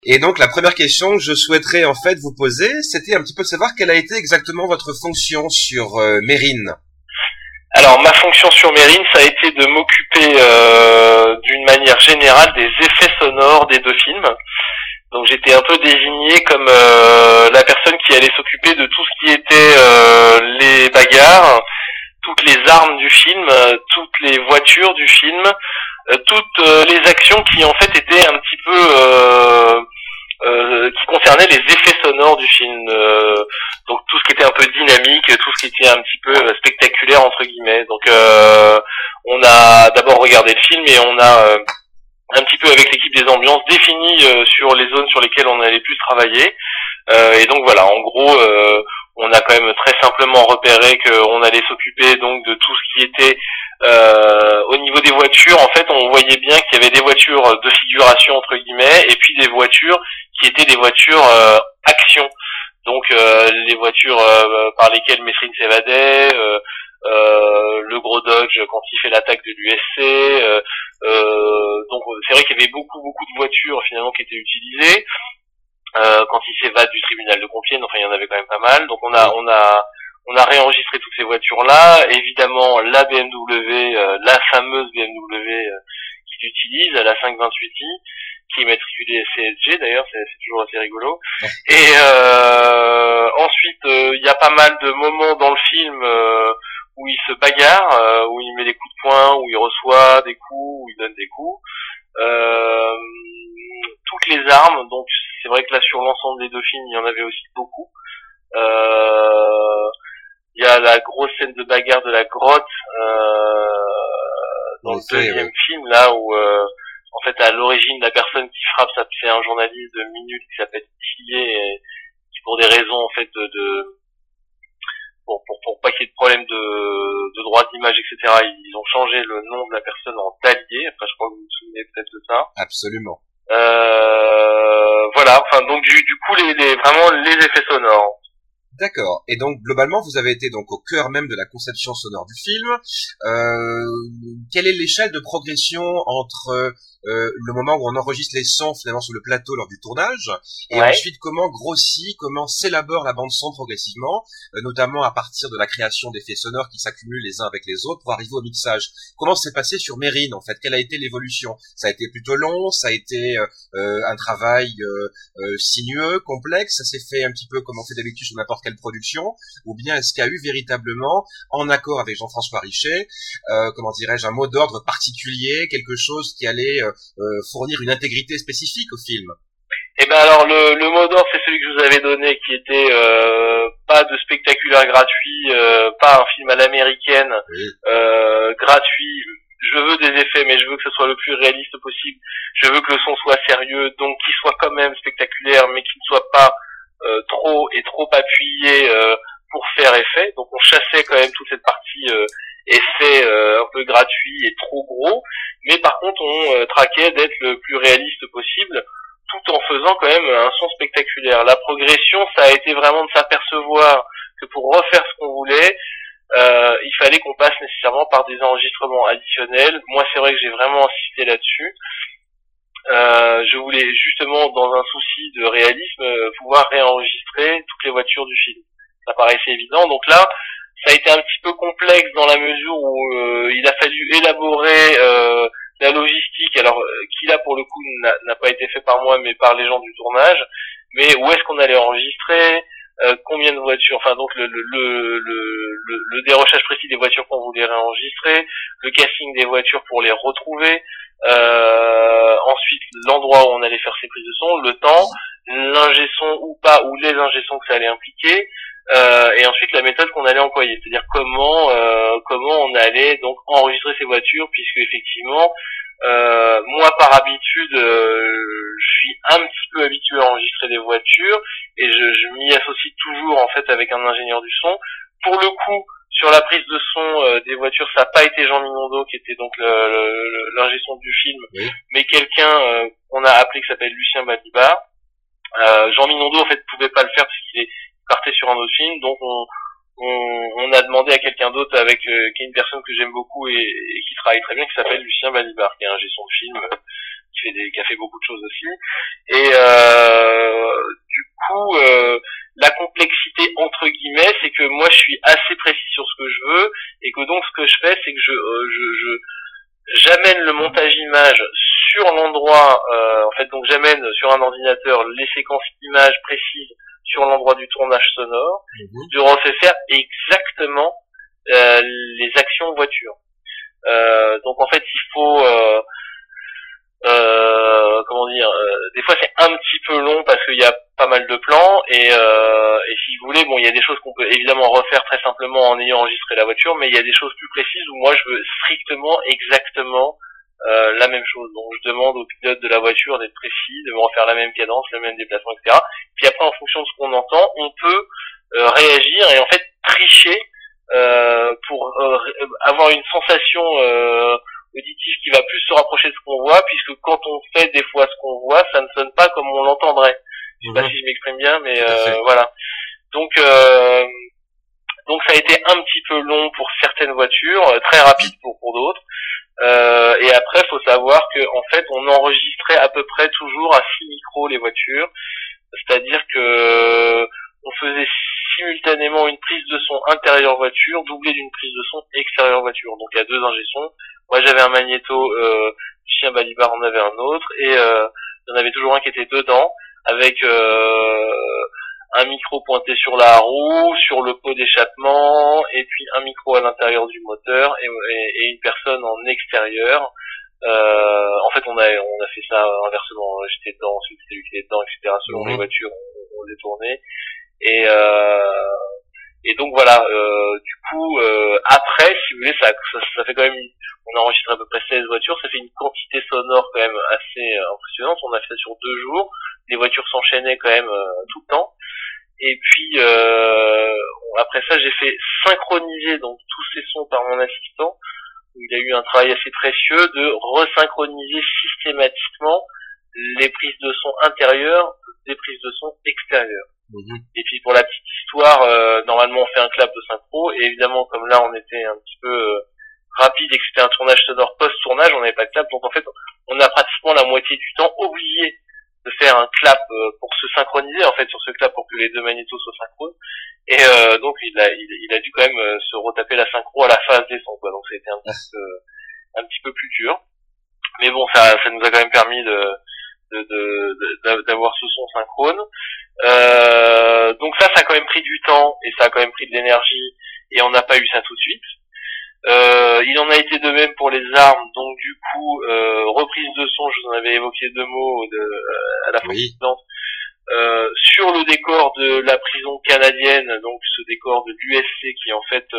Et donc la première question que je souhaiterais en fait vous poser, c'était un petit peu de savoir quelle a été exactement votre fonction sur Mérine. Alors ma fonction sur Mérine, ça a été de m'occuper d'une manière générale des effets sonores des deux films. Donc j'étais un peu désigné comme la personne qui allait s'occuper de tout ce qui était les bagarres, toutes les armes du film, toutes les voitures du film, toutes les actions qui en fait étaient un petit peu qui concernaient les effets sonores du film. Donc tout ce qui était un peu dynamique, tout ce qui était un petit peu spectaculaire entre guillemets. Donc on a d'abord regardé le film et on a un petit peu avec l'équipe des ambiances défini sur les zones sur lesquelles on allait plus travailler. Et donc voilà, en gros on a quand même très simplement repéré qu'on allait s'occuper donc de tout ce qui était au niveau des voitures. En fait, on voyait bien qu'il y avait des voitures de figuration entre guillemets et puis des voitures qui étaient des voitures action. Donc les voitures par lesquelles Mesrine s'évadait, le gros Dodge quand il fait l'attaque de l'USC. Donc c'est vrai qu'il y avait beaucoup de voitures finalement qui étaient utilisées. Quand il s'évade du tribunal de Compiègne, enfin il y en avait quand même pas mal. Donc on a réenregistré toutes ces voitures-là. Évidemment la BMW, la fameuse BMW qu'il utilise, la 528i, qui est matriculée CSG d'ailleurs, c'est toujours assez rigolo. Et ensuite il y a pas mal de moments dans le film où il se bagarre, où il met des coups de poing, où il reçoit des coups, où il donne des coups. Toutes les armes, donc c'est vrai que là sur l'ensemble des deux films il y en avait aussi beaucoup. Il y a la grosse scène de bagarre de la grotte dans le deuxième film là où en fait à l'origine la personne qui frappe c'est un journaliste de Minute qui s'appelle Tillier et qui pour des raisons en fait pour pas qu'il y ait de problème de droit d'image, etc. Ils ont changé le nom de la personne en Dallier. Après, je crois que vous vous souvenez peut-être de ça. Absolument. Voilà. Enfin, donc du coup, vraiment les effets sonores. D'accord. Et donc globalement, vous avez été donc au cœur même de la conception sonore du film. Quelle est l'échelle de progression entre le moment où on enregistre les sons finalement sur le plateau lors du tournage et ensuite comment grossit, comment s'élabore la bande son progressivement, notamment à partir de la création d'effets sonores qui s'accumulent les uns avec les autres pour arriver au mixage. Comment s'est passé sur Mérine en fait? Quelle a été l'évolution? Ça a été plutôt long, ça a été un travail sinueux, complexe, ça s'est fait un petit peu comme on fait d'habitude sur n'importe quelle production, ou bien est-ce qu'il y a eu véritablement, en accord avec Jean-François Richet, comment dirais-je, un mot d'ordre particulier, quelque chose qui allait fournir une intégrité spécifique au film? Eh ben alors le mot d'ordre c'est celui que je vous avais donné qui était pas de spectaculaire gratuit, pas un film à l'américaine gratuit. Je veux des effets mais je veux que ce soit le plus réaliste possible. Je veux que le son soit sérieux donc qu'il soit quand même spectaculaire mais qu'il ne soit pas trop appuyé pour faire effet. Donc on chassait quand même toute cette partie effet un peu gratuit et trop gros, mais par contre on traquait d'être le plus réaliste possible tout en faisant quand même un son spectaculaire. La progression, ça a été vraiment de s'apercevoir que pour refaire ce qu'on voulait, il fallait qu'on passe nécessairement par des enregistrements additionnels. Moi c'est vrai que j'ai vraiment insisté là-dessus. Je voulais justement, dans un souci de réalisme, pouvoir réenregistrer toutes les voitures du film. Ça paraissait évident. Donc là, ça a été un petit peu complexe dans la mesure où il a fallu élaborer la logistique, alors qui là pour le coup n'a pas été fait par moi mais par les gens du tournage. Mais où est-ce qu'on allait enregistrer, combien de voitures, enfin donc le dérochage précis des voitures qu'on voulait réenregistrer, le casting des voitures pour les retrouver. Ensuite l'endroit où on allait faire ces prises de son, le temps, l'ingé son ou pas, ou les ingé sons que ça allait impliquer, et ensuite la méthode qu'on allait employer, c'est-à-dire comment on allait donc enregistrer ces voitures, puisque effectivement moi par habitude je suis un petit peu habitué à enregistrer des voitures et je m'y associe toujours en fait avec un ingénieur du son. Pour le coup sur la prise de son des voitures, ça n'a pas été Jean Minondo qui était donc l'ingé son du film, mais quelqu'un qu'on a appelé qui s'appelle Lucien Balibar. Jean Minondo en fait pouvait pas le faire parce qu'il partait sur un autre film, donc on a demandé à quelqu'un d'autre avec qui est une personne que j'aime beaucoup et qui travaille très bien, qui s'appelle Lucien Balibar, qui est un ingé son de film qui a fait beaucoup de choses aussi. Et du coup, la complexité entre guillemets, c'est que moi je suis assez précis sur ce que je veux, et que donc ce que je fais, c'est que j'amène le montage image sur l'endroit, en fait, donc j'amène sur un ordinateur les séquences images précises sur l'endroit du tournage sonore. Je refais faire exactement les actions voiture. Donc en fait, il faut comment dire, des fois c'est un petit peu long parce qu'il y a pas mal de plans, et si vous voulez, bon, il y a des choses qu'on peut évidemment refaire très simplement en ayant enregistré la voiture, mais il y a des choses plus précises où moi je veux strictement exactement la même chose. Donc je demande au pilote de la voiture d'être précis, de me refaire la même cadence, le même déplacement, etc. Puis après, en fonction de ce qu'on entend, on peut réagir et en fait tricher pour avoir une sensation auditive qui va plus se rapprocher de ce qu'on voit, puisque quand on fait des fois ce qu'on voit, ça ne sonne pas comme on l'entendrait. Je sais pas si je m'exprime bien, mais voilà. Donc ça a été un petit peu long pour certaines voitures, très rapide pour d'autres. Et après, faut savoir que en fait, on enregistrait à peu près toujours à 6 micros les voitures, c'est-à-dire que on faisait simultanément une prise de son intérieur voiture doublée d'une prise de son extérieur voiture. Donc il y a 2 ingé sons. Moi j'avais un magnéto, Chien Balibar en avait un autre, et il y en avait toujours un qui était dedans avec un micro pointé sur la roue, sur le pot d'échappement, et puis un micro à l'intérieur du moteur, et une personne en extérieur. En fait, on a fait ça inversement. J'étais dedans, ensuite c'était lui qui était dedans, etc. Selon les voitures, on les tournait. Et donc voilà. Du coup, après, si vous voulez, ça fait quand même. On a enregistré à peu près 16 voitures. Ça fait une quantité sonore quand même assez impressionnante. On a fait ça sur 2 jours. Les voitures s'enchaînaient quand même tout le temps. Et puis après ça, j'ai fait synchroniser donc tous ces sons par mon assistant. Il a eu un travail assez précieux de resynchroniser systématiquement les prises de son intérieures des prises de son extérieures. Et puis pour la petite histoire, normalement on fait un clap de synchro, et évidemment comme là on était un petit peu rapide et que c'était un tournage sonore post-tournage, on n'avait pas de clap, donc en fait on a pratiquement la moitié du temps oublié de faire un clap pour se synchroniser en fait sur ce clap pour que les 2 magnétos soient synchrones, et donc il a dû quand même se retaper la synchro à la phase des sons, quoi. Donc ça a été un petit peu plus dur, mais bon, ça nous a quand même permis d'avoir ce son synchrone. Donc ça a quand même pris du temps et ça a quand même pris de l'énergie, et on n'a pas eu ça tout de suite. Il en a été de même pour les armes, donc du coup reprise de son, je vous en avais évoqué 2 mots à la fois précédente. Sur le décor de la prison canadienne, donc ce décor de l'USC qui est en fait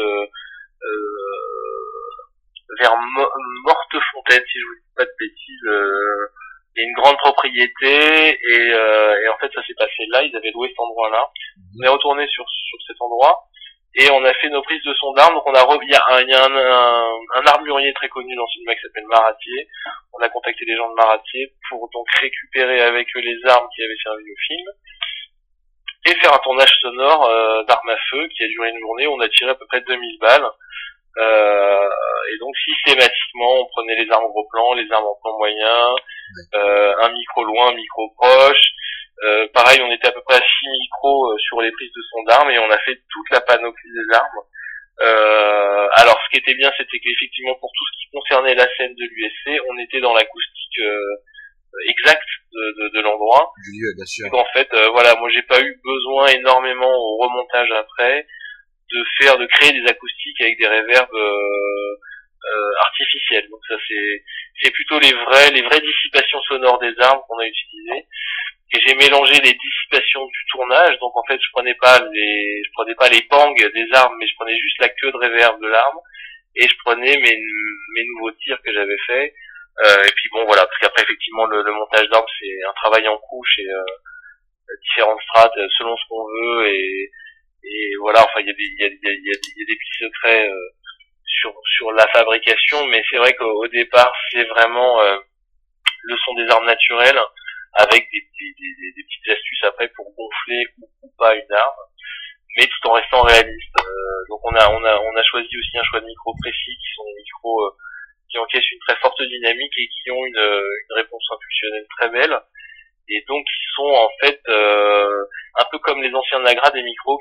vers Mortefontaine, si je vous dis pas de bêtises, il y a une grande propriété, et en fait ça s'est passé là, ils avaient loué cet endroit-là. On est retourné sur cet endroit, et on a fait nos prises de son d'armes. Donc il y a un armurier très connu dans le cinéma qui s'appelle Maratier. On a contacté les gens de Maratier pour donc récupérer avec eux les armes qui avaient servi au film, et faire un tournage sonore d'armes à feu qui a duré une journée. On a tiré à peu près 2000 balles. Et donc systématiquement on prenait les armes gros plan, les armes en plan moyen, un micro loin, un micro proche. Pareil, on était à peu près à 6 micros sur les prises de son d'armes, et on a fait toute la panoplie des armes. Alors ce qui était bien, c'était qu'effectivement pour tout ce qui concernait la scène de l'USC, on était dans l'acoustique exacte de l'endroit. Bien sûr. Donc en fait, voilà, moi j'ai pas eu besoin énormément au remontage après de créer des acoustiques avec des reverbs artificiels. Donc ça c'est plutôt les vraies dissipations sonores des armes qu'on a utilisées. Et j'ai mélangé les dissipations du tournage, donc en fait je prenais pas les pangs des armes, mais je prenais juste la queue de reverb de l'arme, et je prenais mes nouveaux tirs que j'avais fait. Et puis bon voilà, parce qu'après effectivement le montage d'armes c'est un travail en couche, et différentes strates selon ce qu'on veut, et voilà, enfin il y a des petits secrets sur la fabrication, mais c'est vrai qu'au départ c'est vraiment le son des armes naturelles, avec des petites astuces après pour gonfler ou pas une arme, mais tout en restant réaliste. Donc on a choisi aussi un choix de micros précis, qui sont des micros qui ont encaissent une très forte dynamique et qui ont une réponse intuitionnelle très belle. Et donc qui sont en fait un peu comme les anciens Nagra des micros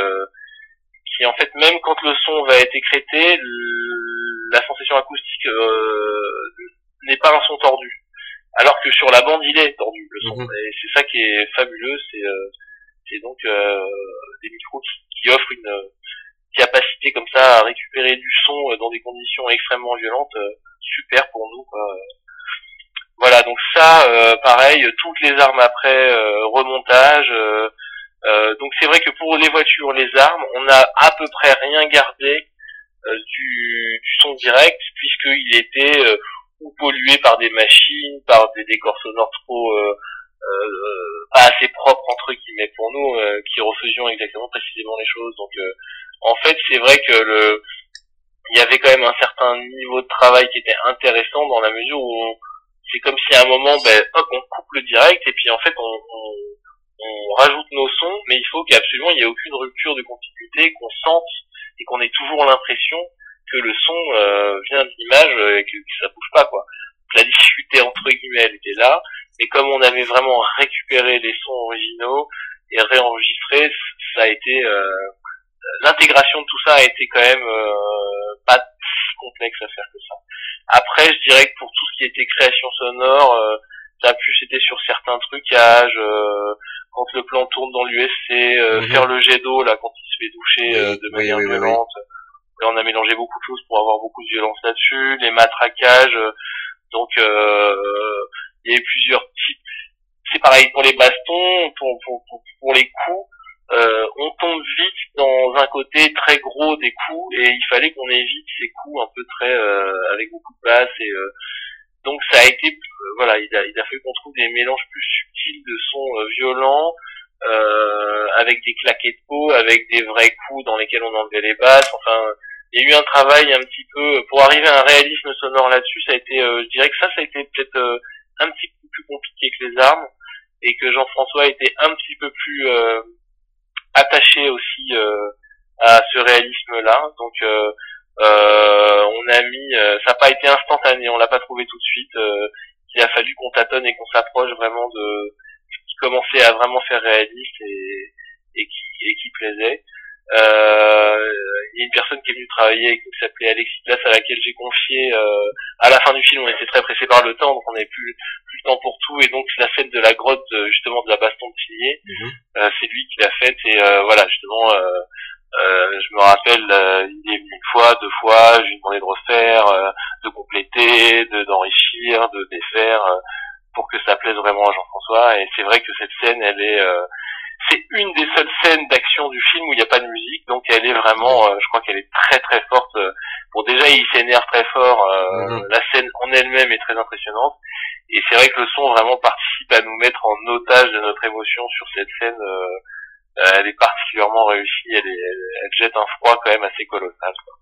qui en fait même quand le son va être écrété, la sensation acoustique n'est pas un son tordu. Alors que sur la bande il est tordu le son. Et c'est ça qui est fabuleux, c'est donc des micros qui offrent une capacité comme ça à récupérer du son dans des conditions extrêmement violentes, super pour nous quoi. Voilà, donc ça pareil, toutes les armes après remontage, donc c'est vrai que pour les voitures, les armes, on a à peu près rien gardé du son direct puisqu'il était ou pollué par des machines, par des décors sonores trop pas assez propres entre guillemets pour nous, qui refaisions exactement précisément les choses. Donc en fait c'est vrai que il y avait quand même un certain niveau de travail qui était intéressant dans la mesure où c'est comme si à un moment hop on coupe le direct et puis en fait on rajoute nos sons, mais il faut qu'absolument il n'y ait aucune rupture de continuité, qu'on sente et qu'on ait toujours l'impression que le son vient de l'image et que ça bouge pas quoi. La difficulté entre guillemets elle était là, mais comme on avait vraiment récupéré les sons originaux et réenregistré, ça a été l'intégration de tout ça a été quand même pas si complexe à faire que ça. Après je dirais que pour tout ce qui était création sonore, ça a plus été sur certains trucages, quand le plan tourne dans l'USC, faire le jet d'eau là quand il se fait doucher de manière violente. Là, on a mélangé beaucoup de choses pour avoir beaucoup de violence là-dessus, les matraquages, donc il y a eu plusieurs types. C'est pareil pour les bastons, pour les coups, on tombe vite dans un côté très gros des coups et il fallait qu'on évite ces coups un peu très avec beaucoup de basse et donc ça a été voilà, il a fallu qu'on trouve des mélanges plus subtils de sons violents avec des claquets de peau, avec des vrais coups dans lesquels on enlevait les basses. Enfin, il y a eu un travail un petit peu pour arriver à un réalisme sonore là-dessus. Ça a été, je dirais que ça a été peut-être un petit peu plus compliqué que les armes et que Jean-François était un petit peu plus attaché aussi à ce réalisme-là. Donc on a mis, ça n'a pas été instantané, on l'a pas trouvé tout de suite. Il a fallu qu'on tâtonne et qu'on s'approche vraiment de ce qui commençait à vraiment faire réaliste et qui plaisait. Il y a une personne qui est venue travailler avec nous qui s'appelait Alexis Glass, à laquelle j'ai confié à la fin du film, on était très pressé par le temps, donc on n'avait plus le temps pour tout, et donc la scène de la grotte, justement de la baston de pilier, c'est lui qui l'a faite, et voilà, justement je me rappelle, il est venu une fois, deux fois, je lui ai demandé de refaire, de compléter, d'enrichir, de défaire, pour que ça plaise vraiment à Jean-François. Et c'est vrai que cette scène, elle est, c'est une des seules scènes d'action du film où il n'y a pas de musique, donc elle est vraiment, je crois qu'elle est très très forte. Bon, déjà il s'énerve très fort, la scène en elle-même est très impressionnante, et c'est vrai que le son vraiment participe à nous mettre en otage de notre émotion sur cette scène. Elle est particulièrement réussie, elle jette un froid quand même assez colossal, quoi.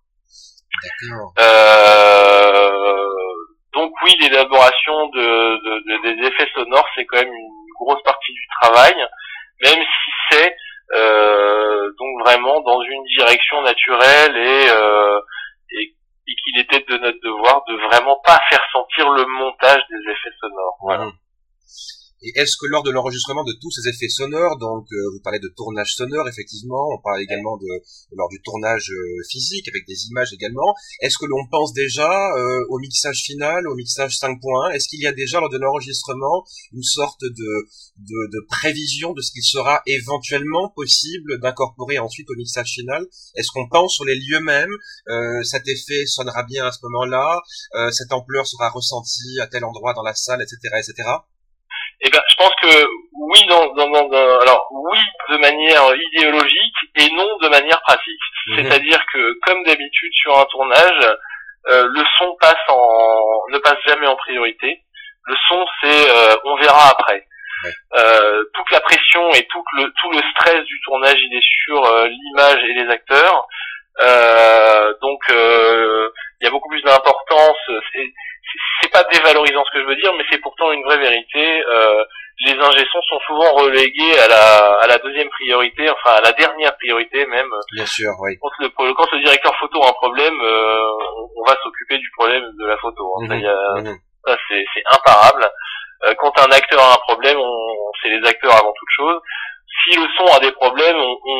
Donc oui, l'élaboration des effets sonores, c'est quand même une grosse partie du travail, même si c'est donc vraiment dans une direction naturelle et qu'il était de notre devoir de vraiment pas faire sentir le montage des effets sonores. Voilà. Et est-ce que lors de l'enregistrement de tous ces effets sonores, donc vous parlez de tournage sonore effectivement, on parle également lors du tournage physique avec des images également, est-ce que l'on pense déjà au mixage final, au mixage 5.1? Est-ce qu'il y a déjà lors de l'enregistrement une sorte de prévision de ce qu'il sera éventuellement possible d'incorporer ensuite au mixage final? Est-ce qu'on pense sur les lieux mêmes, cet effet sonnera bien à ce moment-là, cette ampleur sera ressentie à tel endroit dans la salle, etc., etc.? Eh ben, je pense que oui, alors oui, de manière idéologique et non de manière pratique. C'est-à-dire que, comme d'habitude sur un tournage, le son ne passe jamais en priorité. Le son, c'est, on verra après. Toute la pression et tout le stress du tournage, il est sur l'image et les acteurs. Donc, il y a beaucoup plus d'importance. C'est pas dévalorisant ce que je veux dire, mais c'est pourtant une vraie vérité. les ingé sons sont souvent relégués à la deuxième priorité, enfin à la dernière priorité même. Bien sûr, oui. Quand le directeur photo a un problème, on va s'occuper du problème de la photo. Ça c'est imparable. Quand un acteur a un problème, c'est les acteurs avant toute chose. Si le son a des problèmes,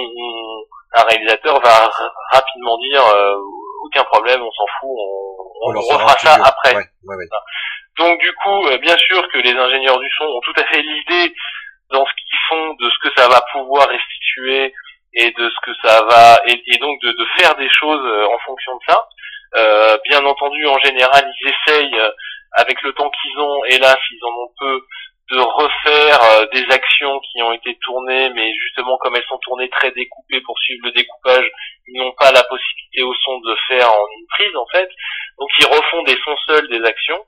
un réalisateur va rapidement dire aucun problème, on s'en fout, on refera ça après. Ouais. Donc du coup, bien sûr que les ingénieurs du son ont tout à fait l'idée dans ce qu'ils font, de ce que ça va pouvoir restituer et de ce que ça va, et donc de faire des choses en fonction de ça. Bien entendu, en général, ils essayent, avec le temps qu'ils ont, hélas, ils en ont peu, de refaire des actions qui ont été tournées, mais justement comme elles sont tournées très découpées pour suivre le découpage, ils n'ont pas la possibilité au son de faire en une prise en fait. Donc ils refont des sons seuls des actions.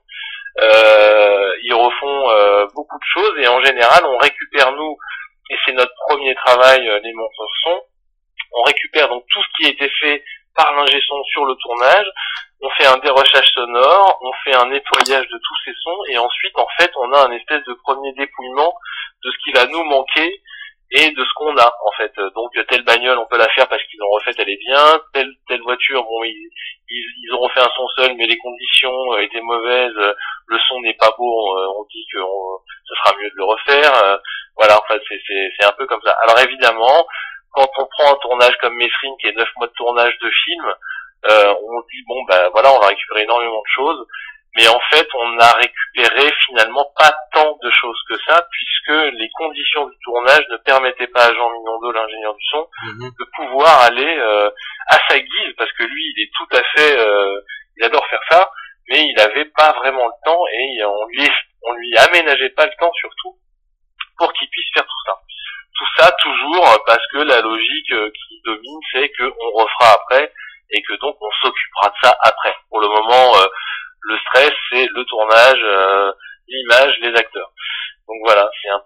Ils refont beaucoup de choses et en général on récupère nous, et c'est notre premier travail, les monteurs son, on récupère donc tout ce qui a été fait par l'ingé son sur le tournage, on fait un dérochage sonore, on fait un nettoyage de tous ces sons et ensuite en fait on a un espèce de premier dépouillement de ce qui va nous manquer et de ce qu'on a en fait. Donc telle bagnole on peut la faire parce qu'ils l'ont refaite, elle est bien, telle voiture, bon ils auront fait un son seul mais les conditions étaient mauvaises, le son n'est pas beau, on dit que ce sera mieux de le refaire, voilà, en fait c'est un peu comme ça. Alors évidemment, quand on prend un tournage comme Mesrine qui est 9 mois de tournage de film, on dit bon bah voilà, on va récupérer énormément de choses, mais en fait on a récupéré finalement pas tant de choses que ça, puisque les conditions du tournage ne permettaient pas à Jean Mignondo, l'ingénieur du son, de pouvoir aller à sa guise, parce que lui il est tout à fait il adore faire ça, mais il avait pas vraiment le temps et on lui aménageait pas le temps surtout pour qu'il puisse faire tout ça. Tout ça toujours parce que la logique qui domine, c'est qu'on refera après et que donc on s'occupera de ça après. Pour le moment, le stress, c'est le tournage, l'image, les acteurs. Donc voilà, c'est un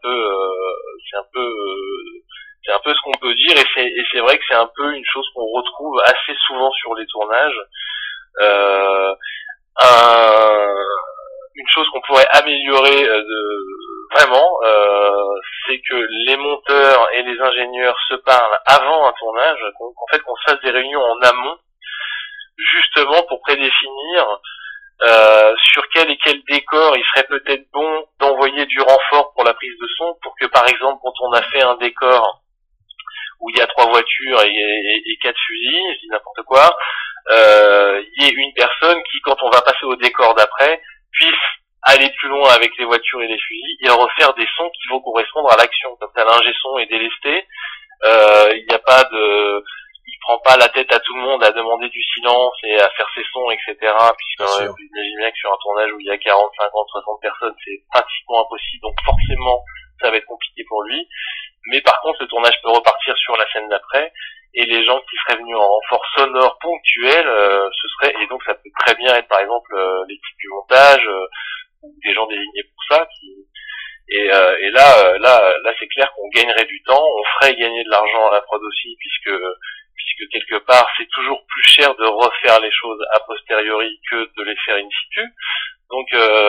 peu ce qu'on peut dire et c'est vrai que c'est un peu une chose qu'on retrouve assez souvent sur les tournages. Une chose qu'on pourrait améliorer vraiment, c'est que les monteurs et les ingénieurs se parlent avant un tournage, en fait qu'on se fasse des réunions en amont, justement pour prédéfinir sur quel et quel décor il serait peut-être bon d'envoyer du renfort pour la prise de son, pour que par exemple quand on a fait un décor où il y a 3 voitures et 4 fusils, je dis n'importe quoi, il y ait une personne qui, quand on va passer au décor d'après, puisse aller plus loin avec les voitures et les fusils et refaire des sons qui vont correspondre à l'action. Comme ça, l'ingé son est délesté, il n'y a pas de, il prend pas la tête à tout le monde à demander du silence et à faire ses sons, etc. Puisque j'imagine bien que sur un tournage où il y a 40, 50, 60 personnes, c'est pratiquement impossible. Donc forcément, ça va être compliqué pour lui. Mais par contre, le tournage peut repartir sur la scène d'après. Et les gens qui seraient venus en renfort sonore ponctuel, ce serait, et donc ça peut très bien être par exemple l'équipe du montage, ou des gens désignés pour ça, et là c'est clair qu'on gagnerait du temps, on ferait gagner de l'argent à la prod aussi, puisque quelque part c'est toujours plus cher de refaire les choses a posteriori que de les faire in situ. Donc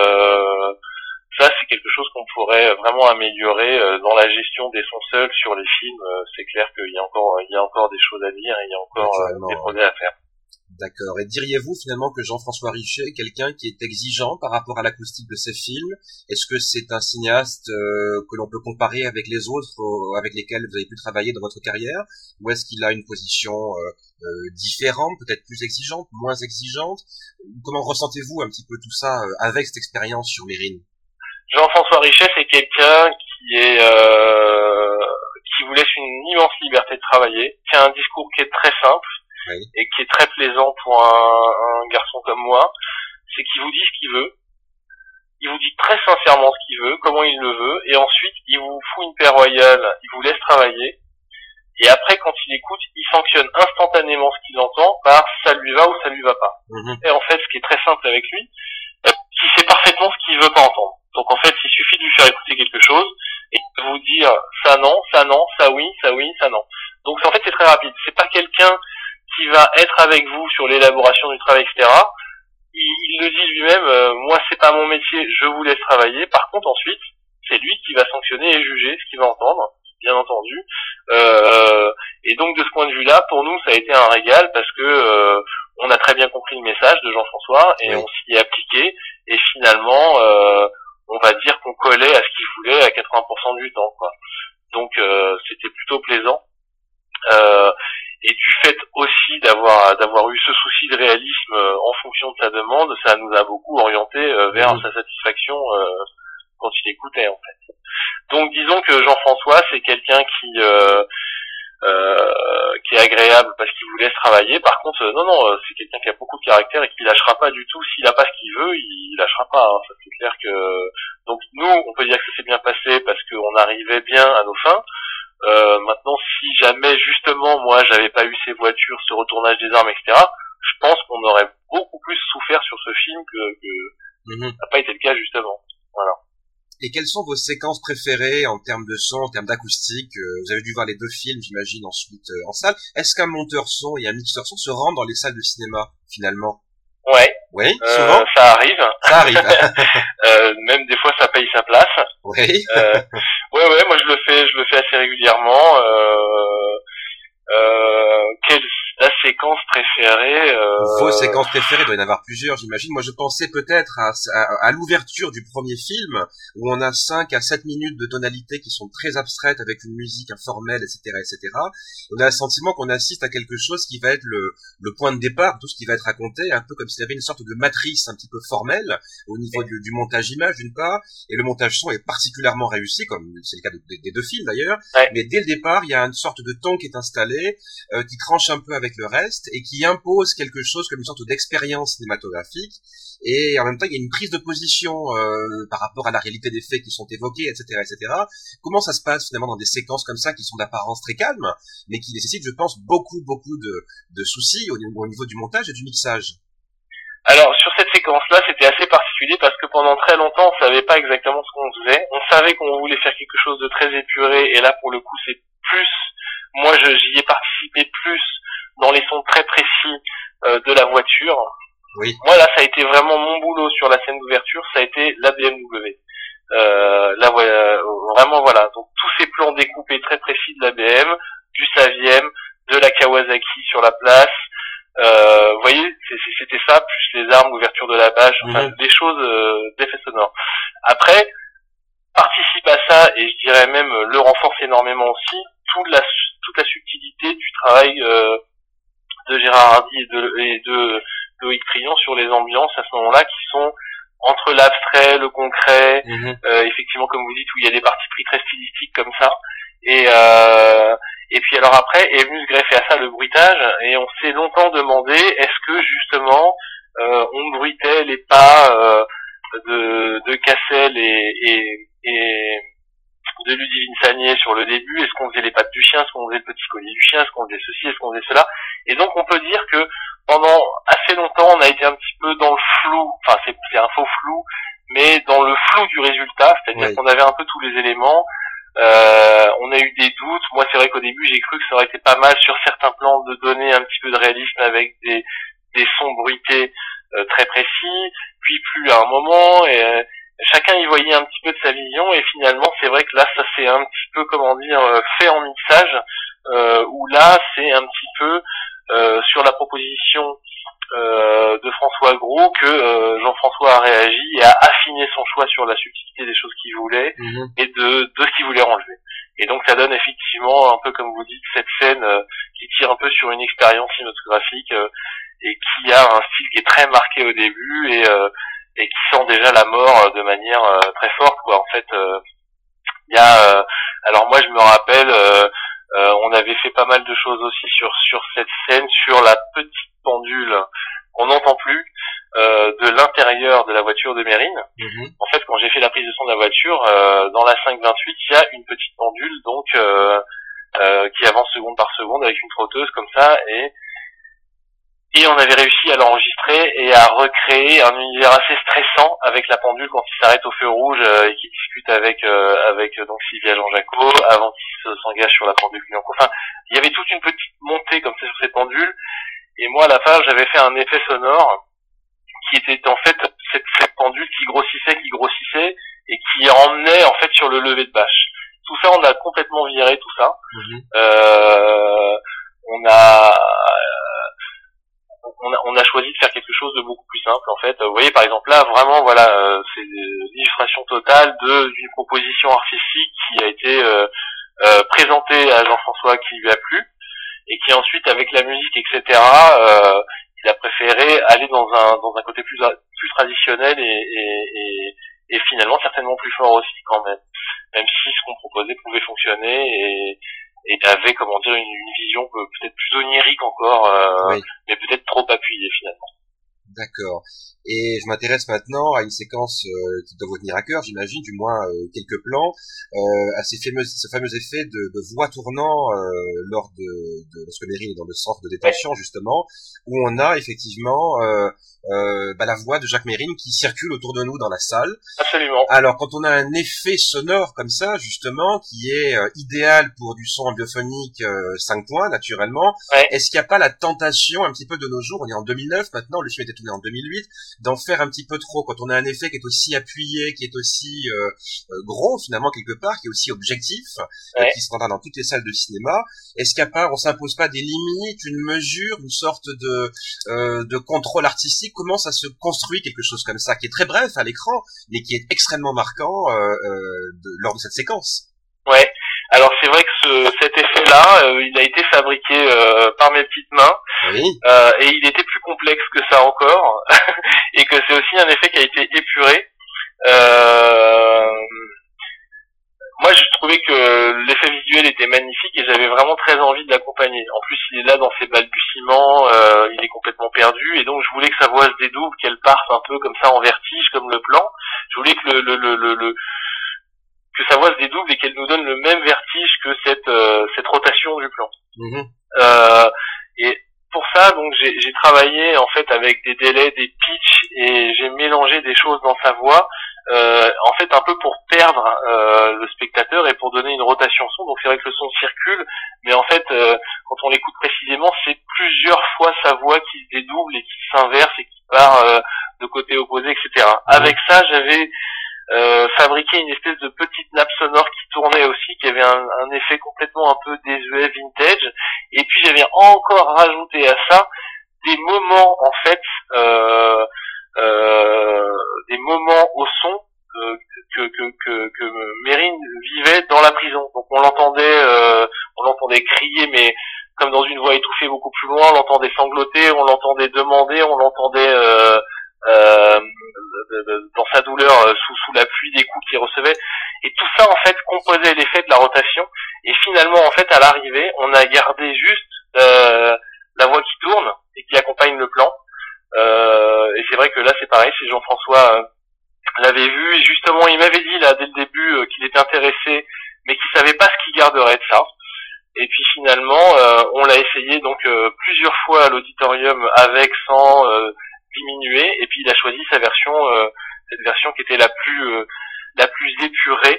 ça c'est quelque chose qu'on pourrait vraiment améliorer dans la gestion des sons seuls sur les films. C'est clair qu'il y a encore des choses à dire et il y a encore des projets à faire. D'accord. Et diriez-vous finalement que Jean-François Richet est quelqu'un qui est exigeant par rapport à l'acoustique de ses films? Est-ce que c'est un cinéaste que l'on peut comparer avec les autres avec lesquels vous avez pu travailler dans votre carrière? Ou est-ce qu'il a une position différente, peut-être plus exigeante, moins exigeante? Comment ressentez-vous un petit peu tout ça avec cette expérience sur Mesrine? Jean-François Richet, c'est quelqu'un qui vous laisse une immense liberté de travailler, qui a un discours qui est très simple, oui, et qui est très plaisant pour un garçon comme moi. C'est qu'il vous dit ce qu'il veut, il vous dit très sincèrement ce qu'il veut, comment il le veut, et ensuite il vous fout une paix royale, il vous laisse travailler, et après quand il écoute, il sanctionne instantanément ce qu'il entend par ça lui va ou ça lui va pas. Et en fait, ce qui est très simple avec lui, il sait parfaitement ce qu'il veut pas entendre. Donc en fait, il suffit de lui faire écouter quelque chose et de vous dire ça non, ça oui, ça non. Donc en fait, c'est très rapide. C'est pas quelqu'un qui va être avec vous sur l'élaboration du travail, etc. Il le dit lui-même, moi c'est pas mon métier, je vous laisse travailler. Par contre ensuite, c'est lui qui va sanctionner et juger ce qu'il va entendre, bien entendu. Et donc de ce point de vue-là, pour nous, ça a été un régal parce que on a très bien compris le message de Jean-François et on s'y est appliqué. Et finalement, on va dire qu'on collait à ce qu'il voulait à 80% du temps, quoi. Donc c'était plutôt plaisant. Et du fait aussi d'avoir eu ce souci de réalisme en fonction de sa demande, ça nous a beaucoup orienté vers sa satisfaction quand il écoutait, en fait. Donc disons que Jean-François, c'est quelqu'un qui est agréable parce qu'il vous laisse travailler. Par contre, non, c'est quelqu'un qui a beaucoup de caractère et qui lâchera pas du tout. S'il a pas ce qu'il veut, il lâchera pas, hein. Ça, c'est clair que... Donc nous, on peut dire que ça s'est bien passé parce qu'on arrivait bien à nos fins. Maintenant, si jamais justement moi j'avais pas eu ces voitures, ce retournage des armes, etc., je pense qu'on aurait beaucoup plus souffert sur ce film que ça n'a pas été le cas justement. Voilà. Et quelles sont vos séquences préférées en termes de son, en termes d'acoustique? Vous avez dû voir les 2 films, j'imagine, ensuite en salle. Est-ce qu'un monteur son et un mixeur son se rendent dans les salles de cinéma, finalement? Ouais. Oui, souvent. Ça arrive. Ça arrive. Même des fois, ça paye sa place. Oui. Ouais, moi je le fais assez régulièrement. La séquence préférée Vos séquences préférées, il doit y en avoir plusieurs, j'imagine. Moi, je pensais peut-être à l'ouverture du premier film, où on a 5 à 7 minutes de tonalités qui sont très abstraites, avec une musique informelle, etc., etc. On a le sentiment qu'on assiste à quelque chose qui va être le point de départ, tout ce qui va être raconté, un peu comme s'il y avait une sorte de matrice un petit peu formelle, au niveau du montage image, d'une part, et le montage son est particulièrement réussi, comme c'est le cas des 2 films d'ailleurs, mais dès le départ, il y a une sorte de ton qui est installé, qui tranche un peu avec le reste et qui impose quelque chose comme une sorte d'expérience cinématographique, et en même temps il y a une prise de position par rapport à la réalité des faits qui sont évoqués, etc., etc. Comment ça se passe finalement dans des séquences comme ça qui sont d'apparence très calmes mais qui nécessitent, je pense, beaucoup de soucis au niveau du montage et du mixage? Alors sur cette séquence-là, c'était assez particulier parce que pendant très longtemps, on savait pas exactement ce qu'on faisait. On savait qu'on voulait faire quelque chose de très épuré, et là pour le coup, c'est plus. Moi, j'y ai participé plus dans les sons très précis de la voiture. Oui. Moi, là, ça a été vraiment mon boulot sur la scène d'ouverture. Ça a été la BMW. Vraiment, voilà. Donc tous ces plans découpés très précis de la BM, du Saviem, de la Kawasaki sur la place. Vous voyez, c'était ça, plus les armes, l'ouverture de la bâche, enfin, des choses, d'effets sonores. Après, participe à ça, et je dirais même le renforce énormément aussi, toute la subtilité du travail de Gérard Hardy et de Loïc Trian sur les ambiances à ce moment-là, qui sont entre l'abstrait, le concret, effectivement comme vous dites, où il y a des parties pris très stylistiques comme ça, et puis alors après est venu se greffer à ça le bruitage, et on s'est longtemps demandé est-ce que justement on bruitait les pas de Cassel et de Ludivine Sagné sur le début, est-ce qu'on faisait les pattes du chien, est-ce qu'on faisait le petit collier du chien, est-ce qu'on faisait ceci, est-ce qu'on faisait cela, et donc on peut dire que pendant assez longtemps on a été un petit peu dans le flou, enfin c'est un faux flou, mais dans le flou du résultat, c'est-à-dire qu'on avait un peu tous les éléments, on a eu des doutes. Moi c'est vrai qu'au début j'ai cru que ça aurait été pas mal sur certains plans de donner un petit peu de réalisme avec des sons bruités très précis, puis plus à un moment, et chacun y voyait un petit peu de sa vision, et finalement c'est vrai que là ça s'est un petit peu, comment dire, fait en mixage, où là c'est un petit peu sur la proposition de François Gros que Jean-François a réagi et a affiné son choix sur la subtilité des choses qu'il voulait et de ce qu'il voulait enlever. Et donc ça donne effectivement un peu, comme vous dites, cette scène qui tire un peu sur une expérience cinématographique et qui a un style qui est très marqué au début et qui sent déjà la mort de manière très forte, quoi. En fait, il y a alors moi je me rappelle, on avait fait pas mal de choses aussi sur cette scène, sur la petite pendule qu'on n'entend plus de l'intérieur de la voiture de Mérine. En fait, quand j'ai fait la prise de son de la voiture, dans la 528, il y a une petite pendule donc qui avance seconde par seconde avec une frotteuse comme ça, et on avait réussi à l'enregistrer et à recréer un univers assez stressant avec la pendule quand il s'arrête au feu rouge et qu'il discute avec donc Sylvia Jean-Jacot avant qu'il s'engage sur la pendule Clignancourt. Enfin, il y avait toute une petite montée comme ça sur ces pendules, et moi à la fin j'avais fait un effet sonore qui était en fait cette pendule qui grossissait, et qui emmenait en fait sur le lever de bâche. Tout ça, on a complètement viré tout ça. On a choisi de faire quelque chose de beaucoup plus simple en fait. Vous voyez par exemple là vraiment voilà c'est l'illustration totale d'une proposition artistique qui a été présentée à Jean-François qui lui a plu et qui ensuite avec la musique etc il a préféré aller dans un côté plus traditionnel et finalement certainement plus fort aussi quand même si ce qu'on proposait pouvait fonctionner et avait comment dire une vision peut-être plus onirique encore oui. Mais peut-être trop appuyée finalement. D'accord. Et je m'intéresse maintenant à une séquence qui doit vous tenir à cœur, j'imagine, du moins quelques plans, à ce fameux effet de voix tournant lorsque Mérine est dans le centre de détention, justement, où on a effectivement la voix de Jacques Mérine qui circule autour de nous dans la salle. Absolument. Alors, quand on a un effet sonore comme ça, justement, qui est idéal pour du son amphiophonique 5 points, naturellement, est-ce qu'il n'y a pas la tentation, un petit peu de nos jours, on est en 2009 maintenant, le film était tourné en 2008, d'en faire un petit peu trop quand on a un effet qui est aussi appuyé, qui est aussi gros finalement quelque part, qui est aussi objectif, qui se rendra dans toutes les salles de cinéma. Est-ce qu'il n'y a pas, on s'impose pas des limites, une mesure, une sorte de contrôle artistique? Comment ça se construit quelque chose comme ça, qui est très bref à l'écran, mais qui est extrêmement marquant lors de cette séquence? Ouais. Alors c'est vrai que cet effet-là, il a été fabriqué par mes petites mains, oui. Et il était plus complexe que ça encore, et que c'est aussi un effet qui a été épuré. Moi, je trouvais que l'effet visuel était magnifique et j'avais vraiment très envie de l'accompagner. En plus, il est là dans ses balbutiements, il est complètement perdu, et donc je voulais que sa voix se dédouble, qu'elle parte un peu comme ça en vertige, comme le plan. Je voulais que que sa voix se dédouble et qu'elle nous donne le même vertige que cette rotation du plan. Et pour ça, donc j'ai travaillé en fait avec des délais, des pitchs, et j'ai mélangé des choses dans sa voix, en fait un peu pour perdre le spectateur et pour donner une rotation son. Donc c'est vrai que le son circule, mais en fait quand on l'écoute précisément, c'est plusieurs fois sa voix qui se dédouble et qui s'inverse et qui part de côté opposé, etc. Avec ça, j'avais fabriqué une espèce de petite nappe sonore qui tournait aussi, qui avait un effet complètement un peu désuet, vintage, et puis j'avais encore rajouté à ça des moments en fait des moments au son que Mérine vivait dans la prison. Donc on l'entendait crier, mais comme dans une voix étouffée beaucoup plus loin, on l'entendait sangloter, on l'entendait demander, on l'entendait dans sa douleur sous la pluie des coups qu'il recevait, et tout ça en fait composait l'effet de la rotation. Et finalement en fait à l'arrivée on a gardé juste la voix qui tourne et qui accompagne le plan, et c'est vrai que là c'est pareil, c'est Jean-François l'avait vu et justement il m'avait dit là dès le début qu'il était intéressé mais qu'il savait pas ce qu'il garderait de ça. Et puis finalement on l'a essayé donc plusieurs fois à l'auditorium avec, sans diminuer, et puis il a choisi sa version, cette version qui était la plus épurée,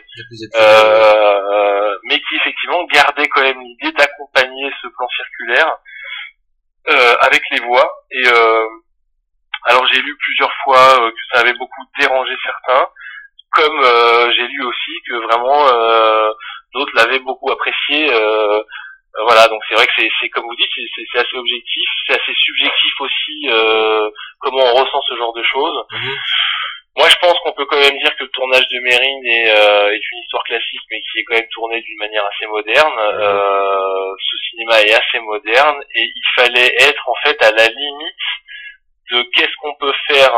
mais qui effectivement gardait quand même l'idée d'accompagner ce plan circulaire avec les voix. Et alors j'ai lu plusieurs fois que ça avait beaucoup dérangé certains, comme j'ai lu aussi que vraiment d'autres l'avaient beaucoup apprécié. Voilà, donc c'est vrai que c'est comme vous dites, c'est assez objectif, c'est assez subjectif aussi comment on ressent ce genre de choses. Moi, je pense qu'on peut quand même dire que le tournage de Mérine est une histoire classique, mais qui est quand même tournée d'une manière assez moderne. Ce cinéma est assez moderne, et il fallait être en fait à la limite de qu'est-ce qu'on peut faire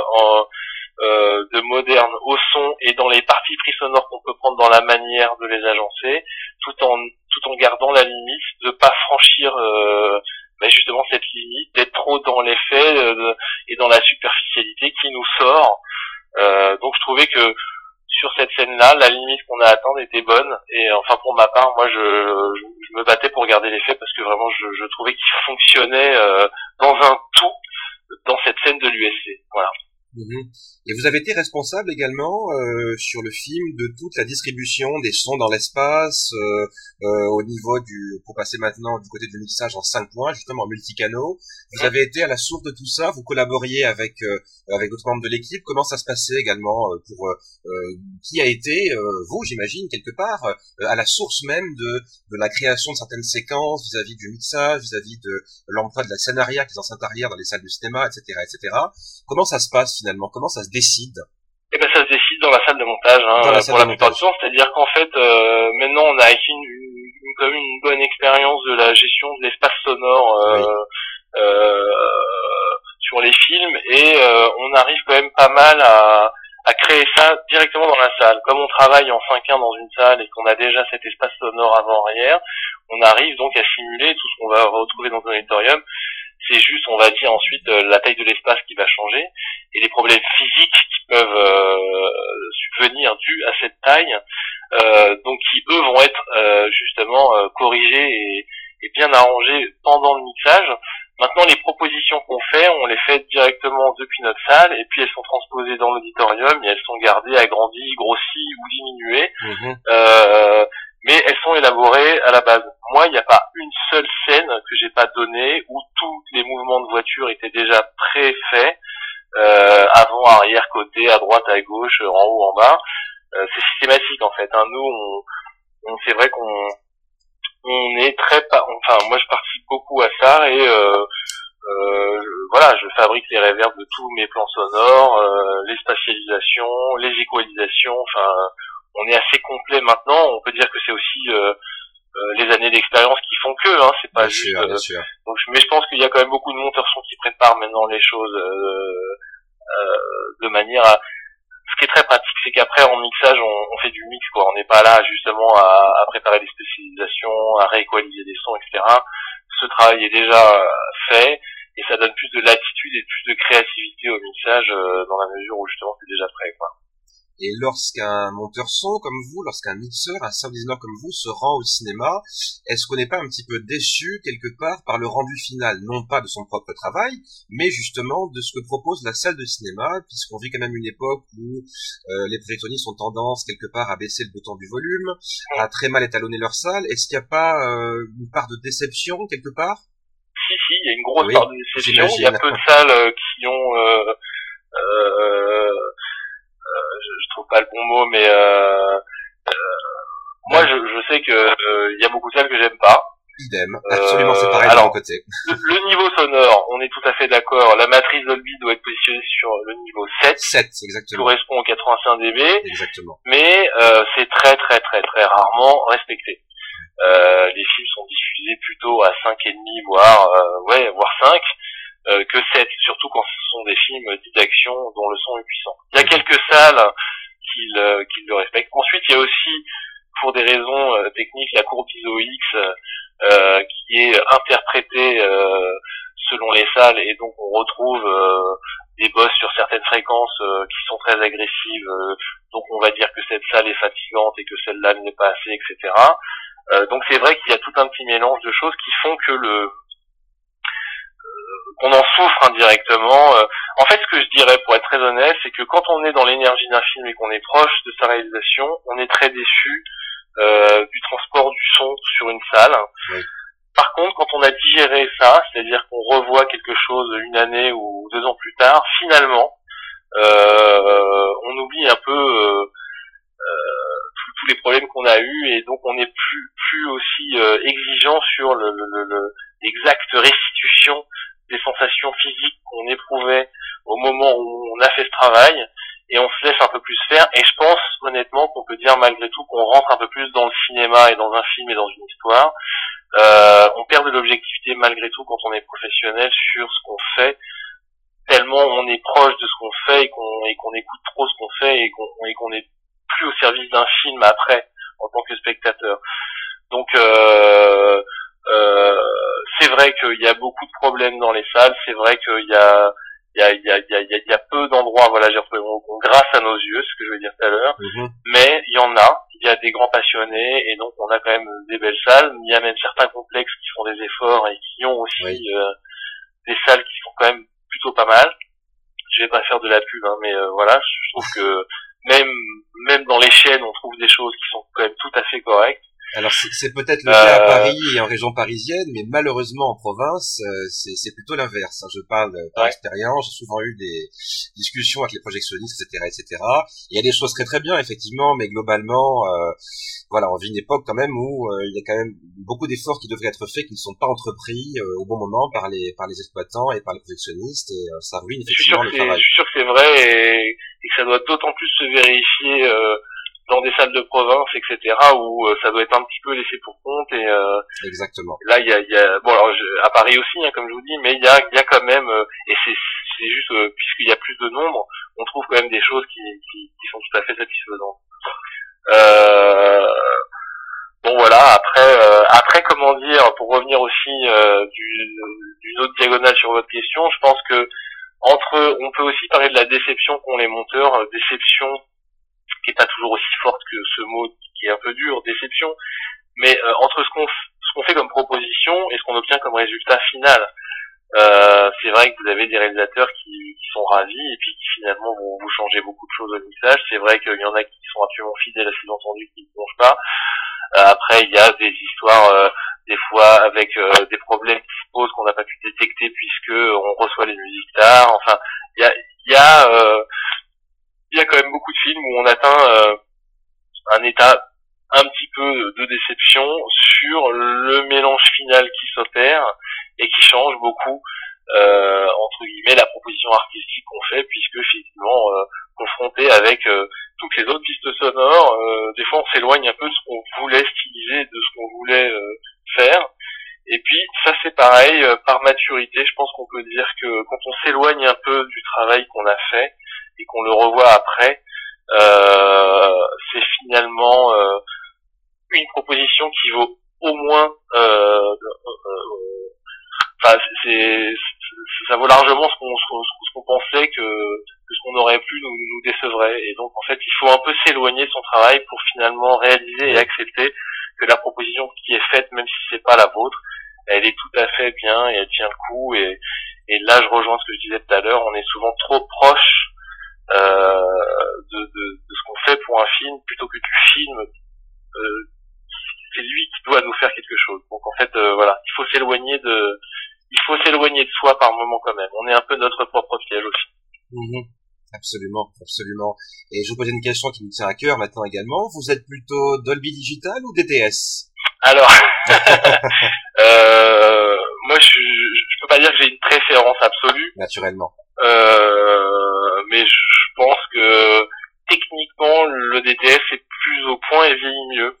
de moderne au son et dans les parties pris sonores qu'on peut prendre dans la manière de les agencer, tout en gardant la limite de pas franchir justement cette limite, d'être trop dans l'effet et dans la superficialité qui nous sort. Donc je trouvais que sur cette scène-là, la limite qu'on a à atteindre était bonne, et enfin pour ma part, moi je me battais pour garder l'effet parce que vraiment je trouvais qu'il fonctionnait dans un tout dans cette scène de l'USC. Voilà. Mhm. Et vous avez été responsable également sur le film de toute la distribution des sons dans l'espace au niveau pour passer maintenant du côté du mixage en 5 points, justement en multicanaux. Vous avez été à la source de tout ça, vous collaboriez avec d'autres membres de l'équipe. Comment ça se passait également qui a été vous, j'imagine quelque part à la source même de la création de certaines séquences vis-à-vis du mixage, vis-à-vis de l'emploi de la scénaria, des enceintes arrière dans les salles de cinéma, etc., etc. Comment ça se passe finalement? Comment ça se décide? Eh ben, ça se décide dans la salle de montage, pour la plupart du temps. C'est-à-dire qu'en fait, maintenant, on a acquis quand même une bonne expérience de la gestion de l'espace sonore sur les films, et on arrive quand même pas mal à créer ça directement dans la salle. Comme on travaille en 5-1 dans une salle et qu'on a déjà cet espace sonore avant-arrière, on arrive donc à simuler tout ce qu'on va retrouver dans un auditorium. C'est juste, on va dire ensuite, la taille de l'espace qui va changer et les problèmes physiques qui peuvent subvenir dus à cette taille, donc qui eux vont être justement corrigés et bien arrangés pendant le mixage. Maintenant, les propositions qu'on fait, on les fait directement depuis notre salle, et puis elles sont transposées dans l'auditorium et elles sont gardées, agrandies, grossies ou diminuées. Mais elles sont élaborées à la base. Moi, il n'y a pas une seule scène que j'ai pas donnée où tous les mouvements de voiture étaient déjà préfaits, avant, arrière, côté, à droite, à gauche, en haut, en bas. C'est systématique en fait. Nous, c'est vrai qu'on est moi, je participe beaucoup à ça, et voilà, je fabrique les reverbs de tous mes plans sonores, les spatialisations, les équalisations. On est assez complet maintenant. On peut dire que c'est aussi les années d'expérience qui font que, c'est pas juste. Bien sûr. Donc, mais je pense qu'il y a quand même beaucoup de monteurs son qui préparent maintenant les choses de manière à. Ce qui est très pratique, c'est qu'après en mixage, on fait du mix, quoi. On n'est pas là justement à préparer des spécialisations, à rééqualiser des sons, etc. Ce travail est déjà fait, et ça donne plus de latitude et plus de créativité au mixage dans la mesure où justement c'est déjà prêt, quoi. Et lorsqu'un monteur son comme vous, lorsqu'un mixeur, un sound designer comme vous se rend au cinéma, est-ce qu'on n'est pas un petit peu déçu quelque part par le rendu final, non pas de son propre travail, mais justement de ce que propose la salle de cinéma, puisqu'on vit quand même une époque où les projectionnistes ont tendance quelque part à baisser le bouton du volume, à très mal étalonner leur salle. Est-ce qu'il n'y a pas une part de déception quelque part? Si, il y a une grosse part de déception. Il y a peu de salles qui ont je trouve pas le bon mot, mais moi je sais que il y a beaucoup de salles que j'aime pas. Idem, absolument, c'est pareil de mon côté. Le niveau sonore, on est tout à fait d'accord. La matrice Dolby doit être positionnée sur le niveau 7. 7, exactement. Qui correspond aux 85 dB. Exactement. Mais c'est très très très très rarement respecté. Les films sont diffusés plutôt à 5,5, voire 5. Que 7, surtout quand ce sont des films dits d'action dont le son est puissant. Il y a quelques salles qui le respectent. Ensuite, il y a aussi, pour des raisons techniques, la courbe ISO-X qui est interprétée selon les salles, et donc on retrouve des bosses sur certaines fréquences qui sont très agressives, donc on va dire que cette salle est fatigante et que celle-là ne l'est pas assez, etc. Donc c'est vrai qu'il y a tout un petit mélange de choses qui font que qu'on en souffre indirectement. En fait, ce que je dirais, pour être très honnête, c'est que quand on est dans l'énergie d'un film et qu'on est proche de sa réalisation, on est très déçu du transport du son sur une salle. Oui. Par contre, quand on a digéré ça, c'est-à-dire qu'on revoit quelque chose une année ou 2 ans plus tard, finalement, on oublie un peu tous les problèmes qu'on a eus, et donc on n'est plus aussi exigeant sur l'exacte restitution des sensations physiques qu'on éprouvait au moment où on a fait ce travail, et on se laisse un peu plus faire. Et je pense honnêtement qu'on peut dire malgré tout qu'on rentre un peu plus dans le cinéma et dans un film et dans une histoire. On perd de l'objectivité malgré tout quand on est professionnel sur ce qu'on fait, tellement on est proche de ce qu'on fait et qu'on écoute trop ce qu'on fait, et qu'on est plus au service d'un film après en tant que spectateur. Donc c'est vrai qu'il y a beaucoup de problèmes dans les salles, c'est vrai qu'il y a peu d'endroits, voilà, j'ai retrouvé mon mot, grâce à nos yeux, ce que je veux dire tout à l'heure, mais il y a des grands passionnés, et donc on a quand même des belles salles. Il y a même certains complexes qui font des efforts et qui ont aussi des salles qui sont quand même plutôt pas mal. je vais pas faire de la pub, hein, mais voilà, je trouve que même dans les chaînes, on trouve des choses qui sont quand même tout à fait correctes. Alors c'est peut-être le cas à Paris et en région parisienne, mais malheureusement en province, c'est plutôt l'inverse. Je parle par expérience, j'ai souvent eu des discussions avec les projectionnistes, etc., etc. Il y a des choses très très bien, effectivement, mais globalement, voilà, on vit une époque quand même où il y a quand même beaucoup d'efforts qui devraient être faits, qui ne sont pas entrepris au bon moment par les exploitants et par les projectionnistes, et ça ruine effectivement le travail. Je suis sûr que c'est vrai et que ça doit d'autant plus se vérifier dans des salles de province, etc., où ça doit être un petit peu laissé pour compte et exactement. Là, il y a bon, alors à Paris aussi, hein, comme je vous dis, mais il y a quand même et c'est juste puisqu'il y a plus de nombre, on trouve quand même des choses qui sont tout à fait satisfaisantes. Bon voilà, après comment dire, pour revenir aussi d'une autre diagonale sur votre question, je pense que on peut aussi parler de la déception qu'ont les monteurs, déception qui est pas toujours aussi forte que ce mot qui est un peu dur, déception, mais entre ce qu'on fait comme proposition et ce qu'on obtient comme résultat final. C'est vrai que vous avez des réalisateurs qui sont ravis et puis qui finalement vont vous changer beaucoup de choses au mixage. C'est vrai qu'il y en a qui sont absolument fidèles à ce qu'ils ont entendu, qui ne plongent pas. Après, il y a des histoires des fois avec des problèmes qui se posent qu'on n'a pas pu détecter puisque on reçoit les musiques tard. Enfin, il y a quand même beaucoup de films où on atteint un état un petit peu de déception sur le mélange final qui s'opère et qui change beaucoup entre guillemets la proposition artistique qu'on fait, puisque finalement confronté avec toutes les autres pistes sonores, des fois on s'éloigne un peu de ce qu'on voulait styliser, de ce qu'on voulait faire. Et puis ça c'est pareil, par maturité, je pense qu'on peut dire que quand on s'éloigne un peu du travail qu'on a fait et qu'on le revoit après, c'est finalement une proposition qui vaut au moins enfin ça vaut largement ce qu'on pensait que ce qu'on aurait pu nous décevrait. Et donc en fait il faut un peu s'éloigner de son travail pour finalement réaliser et accepter que la proposition qui est faite, même si c'est pas la vôtre, elle est tout à fait bien et elle tient le coup. Et là je rejoins ce que je disais tout à l'heure, on est souvent trop proche de ce qu'on fait pour un film plutôt que du film. C'est lui qui doit nous faire quelque chose. Donc en fait voilà, il faut s'éloigner de soi par moment quand même. On est un peu notre propre piège aussi. Absolument, absolument. Et je vous pose une question qui me tient à cœur maintenant également. Vous êtes plutôt Dolby Digital ou DTS? Alors, moi je peux pas dire que j'ai une préférence absolue. Naturellement. Mais je pense que techniquement le DTS est plus au point et vieillit mieux.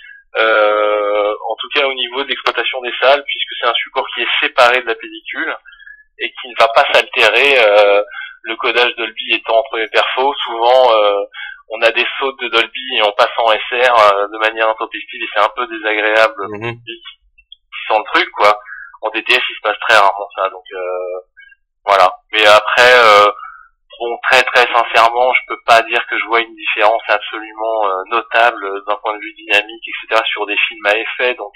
En tout cas au niveau de l'exploitation des salles, puisque c'est un support qui est séparé de la pellicule et qui ne va pas s'altérer, le codage Dolby étant entre les perfos, souvent on a des sautes de Dolby et on passe en SR de manière intempestive et c'est un peu désagréable qui sent le truc quoi. En DTS il se passe très rarement ça, donc voilà. Mais après bon, très très sincèrement, je peux pas dire que je vois une différence absolument notable d'un point de vue dynamique, etc. sur des films à effet. Donc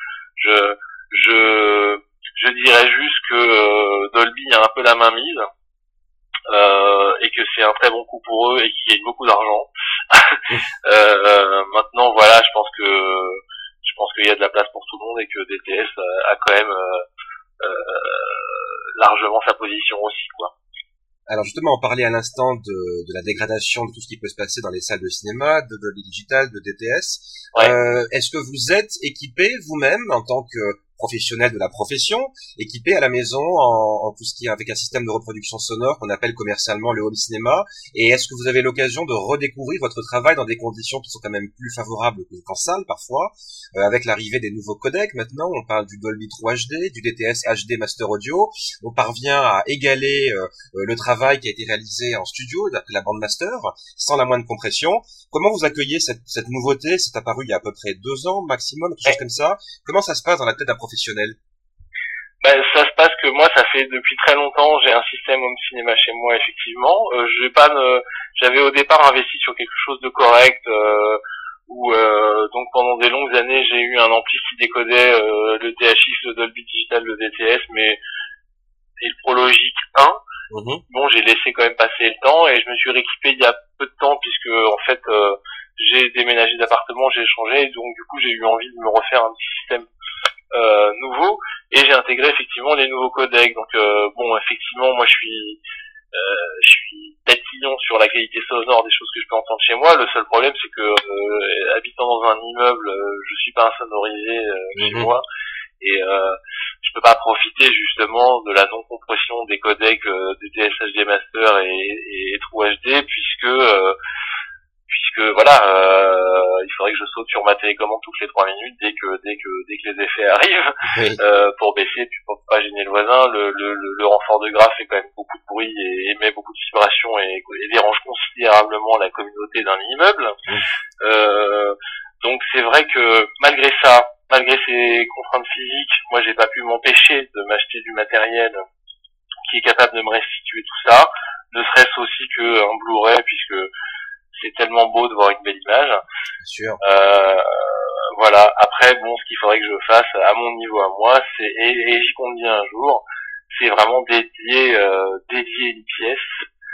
je dirais juste que Dolby a un peu la main mise et que c'est un très bon coup pour eux et qu'ils gagnent beaucoup d'argent. Maintenant, voilà, je pense qu'il y a de la place pour tout le monde et que DTS a quand même largement sa position aussi, quoi. Alors justement, on parlait à l'instant de la dégradation de tout ce qui peut se passer dans les salles de cinéma, de digital, de DTS. Ouais. Est-ce que vous êtes équipé vous-même en tant que professionnel de la profession, équipé à la maison en tout ce qui est avec un système de reproduction sonore qu'on appelle commercialement le home cinéma? Et est-ce que vous avez l'occasion de redécouvrir votre travail dans des conditions qui sont quand même plus favorables qu'en salle parfois, avec l'arrivée des nouveaux codecs maintenant, on parle du Dolby 3 HD, du DTS HD Master Audio, on parvient à égaler le travail qui a été réalisé en studio d'après la bande master, sans la moindre compression. Comment vous accueillez cette nouveauté? C'est apparu il y a à peu près 2 ans maximum, quelque chose comme ça. Comment ça se passe dans la tête d'un professionnel? Ben, ça se passe que moi, ça fait depuis très longtemps, j'ai un système home cinéma chez moi, effectivement. J'avais au départ investi sur quelque chose de correct, où donc pendant des longues années, j'ai eu un ampli qui décodait le THX, le Dolby Digital, le DTS, mais et le ProLogic 1. Bon, j'ai laissé quand même passer le temps et je me suis rééquipé il y a peu de temps puisque en fait j'ai déménagé d'appartement, j'ai changé, et donc du coup j'ai eu envie de me refaire un petit système nouveau, et j'ai intégré effectivement les nouveaux codecs. Donc bon, effectivement, moi je suis tatillon sur la qualité sonore des choses que je peux entendre chez moi. Le seul problème, c'est que habitant dans un immeuble, je suis pas insonorisé chez moi, et je peux pas profiter justement de la non-compression des codecs DTS HD Master et True HD, puisque voilà, il faudrait que je saute sur ma télécommande toutes les 3 minutes dès que les effets arrivent, pour baisser, puis pour pas gêner le voisin. Le renfort de graphe fait quand même beaucoup de bruit et émet beaucoup de vibrations et dérange considérablement la communauté d'un immeuble. Donc c'est vrai que malgré ça, malgré ces contraintes physiques, moi j'ai pas pu m'empêcher de m'acheter du matériel qui est capable de me restituer tout ça, ne serait-ce aussi qu'un Blu-ray, puisque c'est tellement beau de voir une belle image. Bien sûr. Voilà. Après, bon, ce qu'il faudrait que je fasse à mon niveau à moi, c'est, et j'y compte bien un jour, c'est vraiment dédier une pièce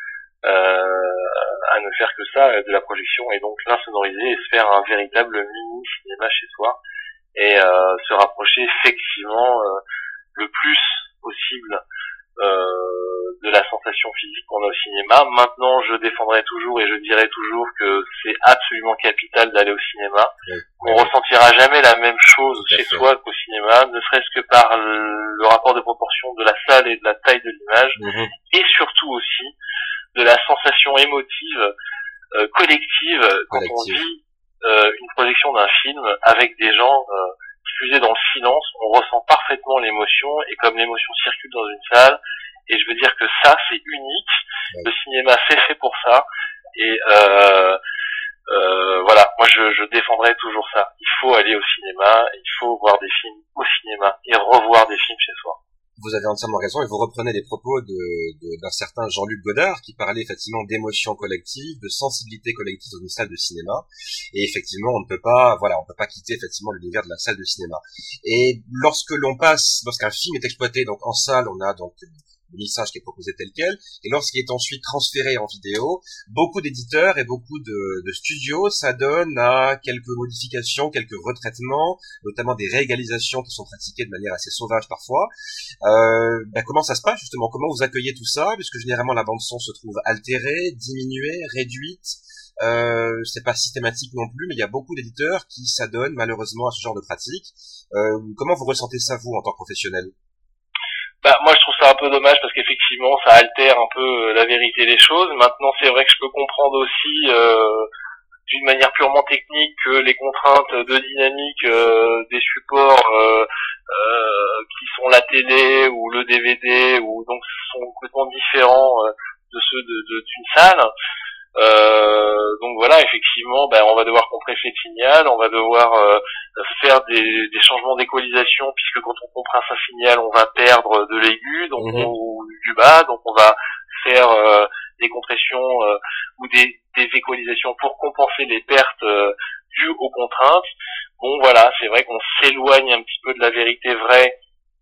à ne faire que ça, de la projection, et donc l'insonoriser et se faire un véritable mini cinéma chez soi, et se rapprocher effectivement le plus possible de la sensation physique qu'on a au cinéma. Maintenant, je défendrai toujours et je dirai toujours que c'est absolument capital d'aller au cinéma. On ressentira jamais la même chose chez soi qu'au cinéma, ne serait-ce que par le rapport de proportion de la salle et de la taille de l'image, et surtout aussi de la sensation émotive collective quand on vit une projection d'un film avec des gens diffusés dans le silence. On ressent parfaitement l'émotion, et comme l'émotion circule dans une salle, et je veux dire que ça c'est unique, le cinéma c'est fait pour ça, et voilà, moi je défendrai toujours ça. Il faut aller au cinéma, il faut voir des films au cinéma et revoir des films chez soi. Vous avez entièrement raison, et vous reprenez les propos d'un certain Jean-Luc Godard qui parlait effectivement d'émotion collective, de sensibilité collective dans une salle de cinéma, et effectivement on ne peut pas quitter effectivement l'univers de la salle de cinéma. Et lorsqu'un film est exploité donc en salle, on a donc le lissage qui est proposé tel quel, et lorsqu'il est ensuite transféré en vidéo, beaucoup d'éditeurs et beaucoup de studios s'adonnent à quelques modifications, quelques retraitements, notamment des réégalisations qui sont pratiquées de manière assez sauvage parfois. Comment ça se passe justement? Comment vous accueillez tout ça? Puisque généralement la bande son se trouve altérée, diminuée, réduite. C'est pas systématique non plus, mais il y a beaucoup d'éditeurs qui s'adonnent malheureusement à ce genre de pratique. Comment vous ressentez ça vous en tant que professionnel? Bah, moi je trouve ça un peu dommage, parce qu'effectivement ça altère un peu la vérité des choses. Maintenant c'est vrai que je peux comprendre aussi d'une manière purement technique que les contraintes de dynamique des supports qui sont la télé ou le DVD, ou donc sont complètement différents de ceux d'une salle. Donc voilà, effectivement, on va devoir compresser le signal, on va devoir faire des changements d'équalisation, puisque quand on compresse un signal, on va perdre de l'aigu, donc ou du bas, donc on va faire des compressions ou des équalisations pour compenser les pertes dues aux contraintes. Bon voilà, c'est vrai qu'on s'éloigne un petit peu de la vérité vraie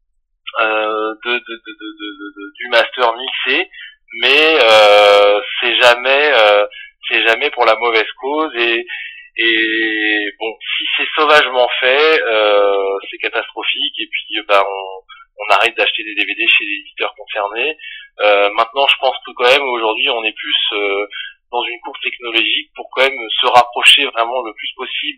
du master mixé, mais c'est jamais pour la mauvaise cause, et bon, si c'est sauvagement fait, c'est catastrophique, et puis on arrête d'acheter des DVD chez les éditeurs concernés. Maintenant, je pense que quand même aujourd'hui on est plus dans une course technologique pour quand même se rapprocher vraiment le plus possible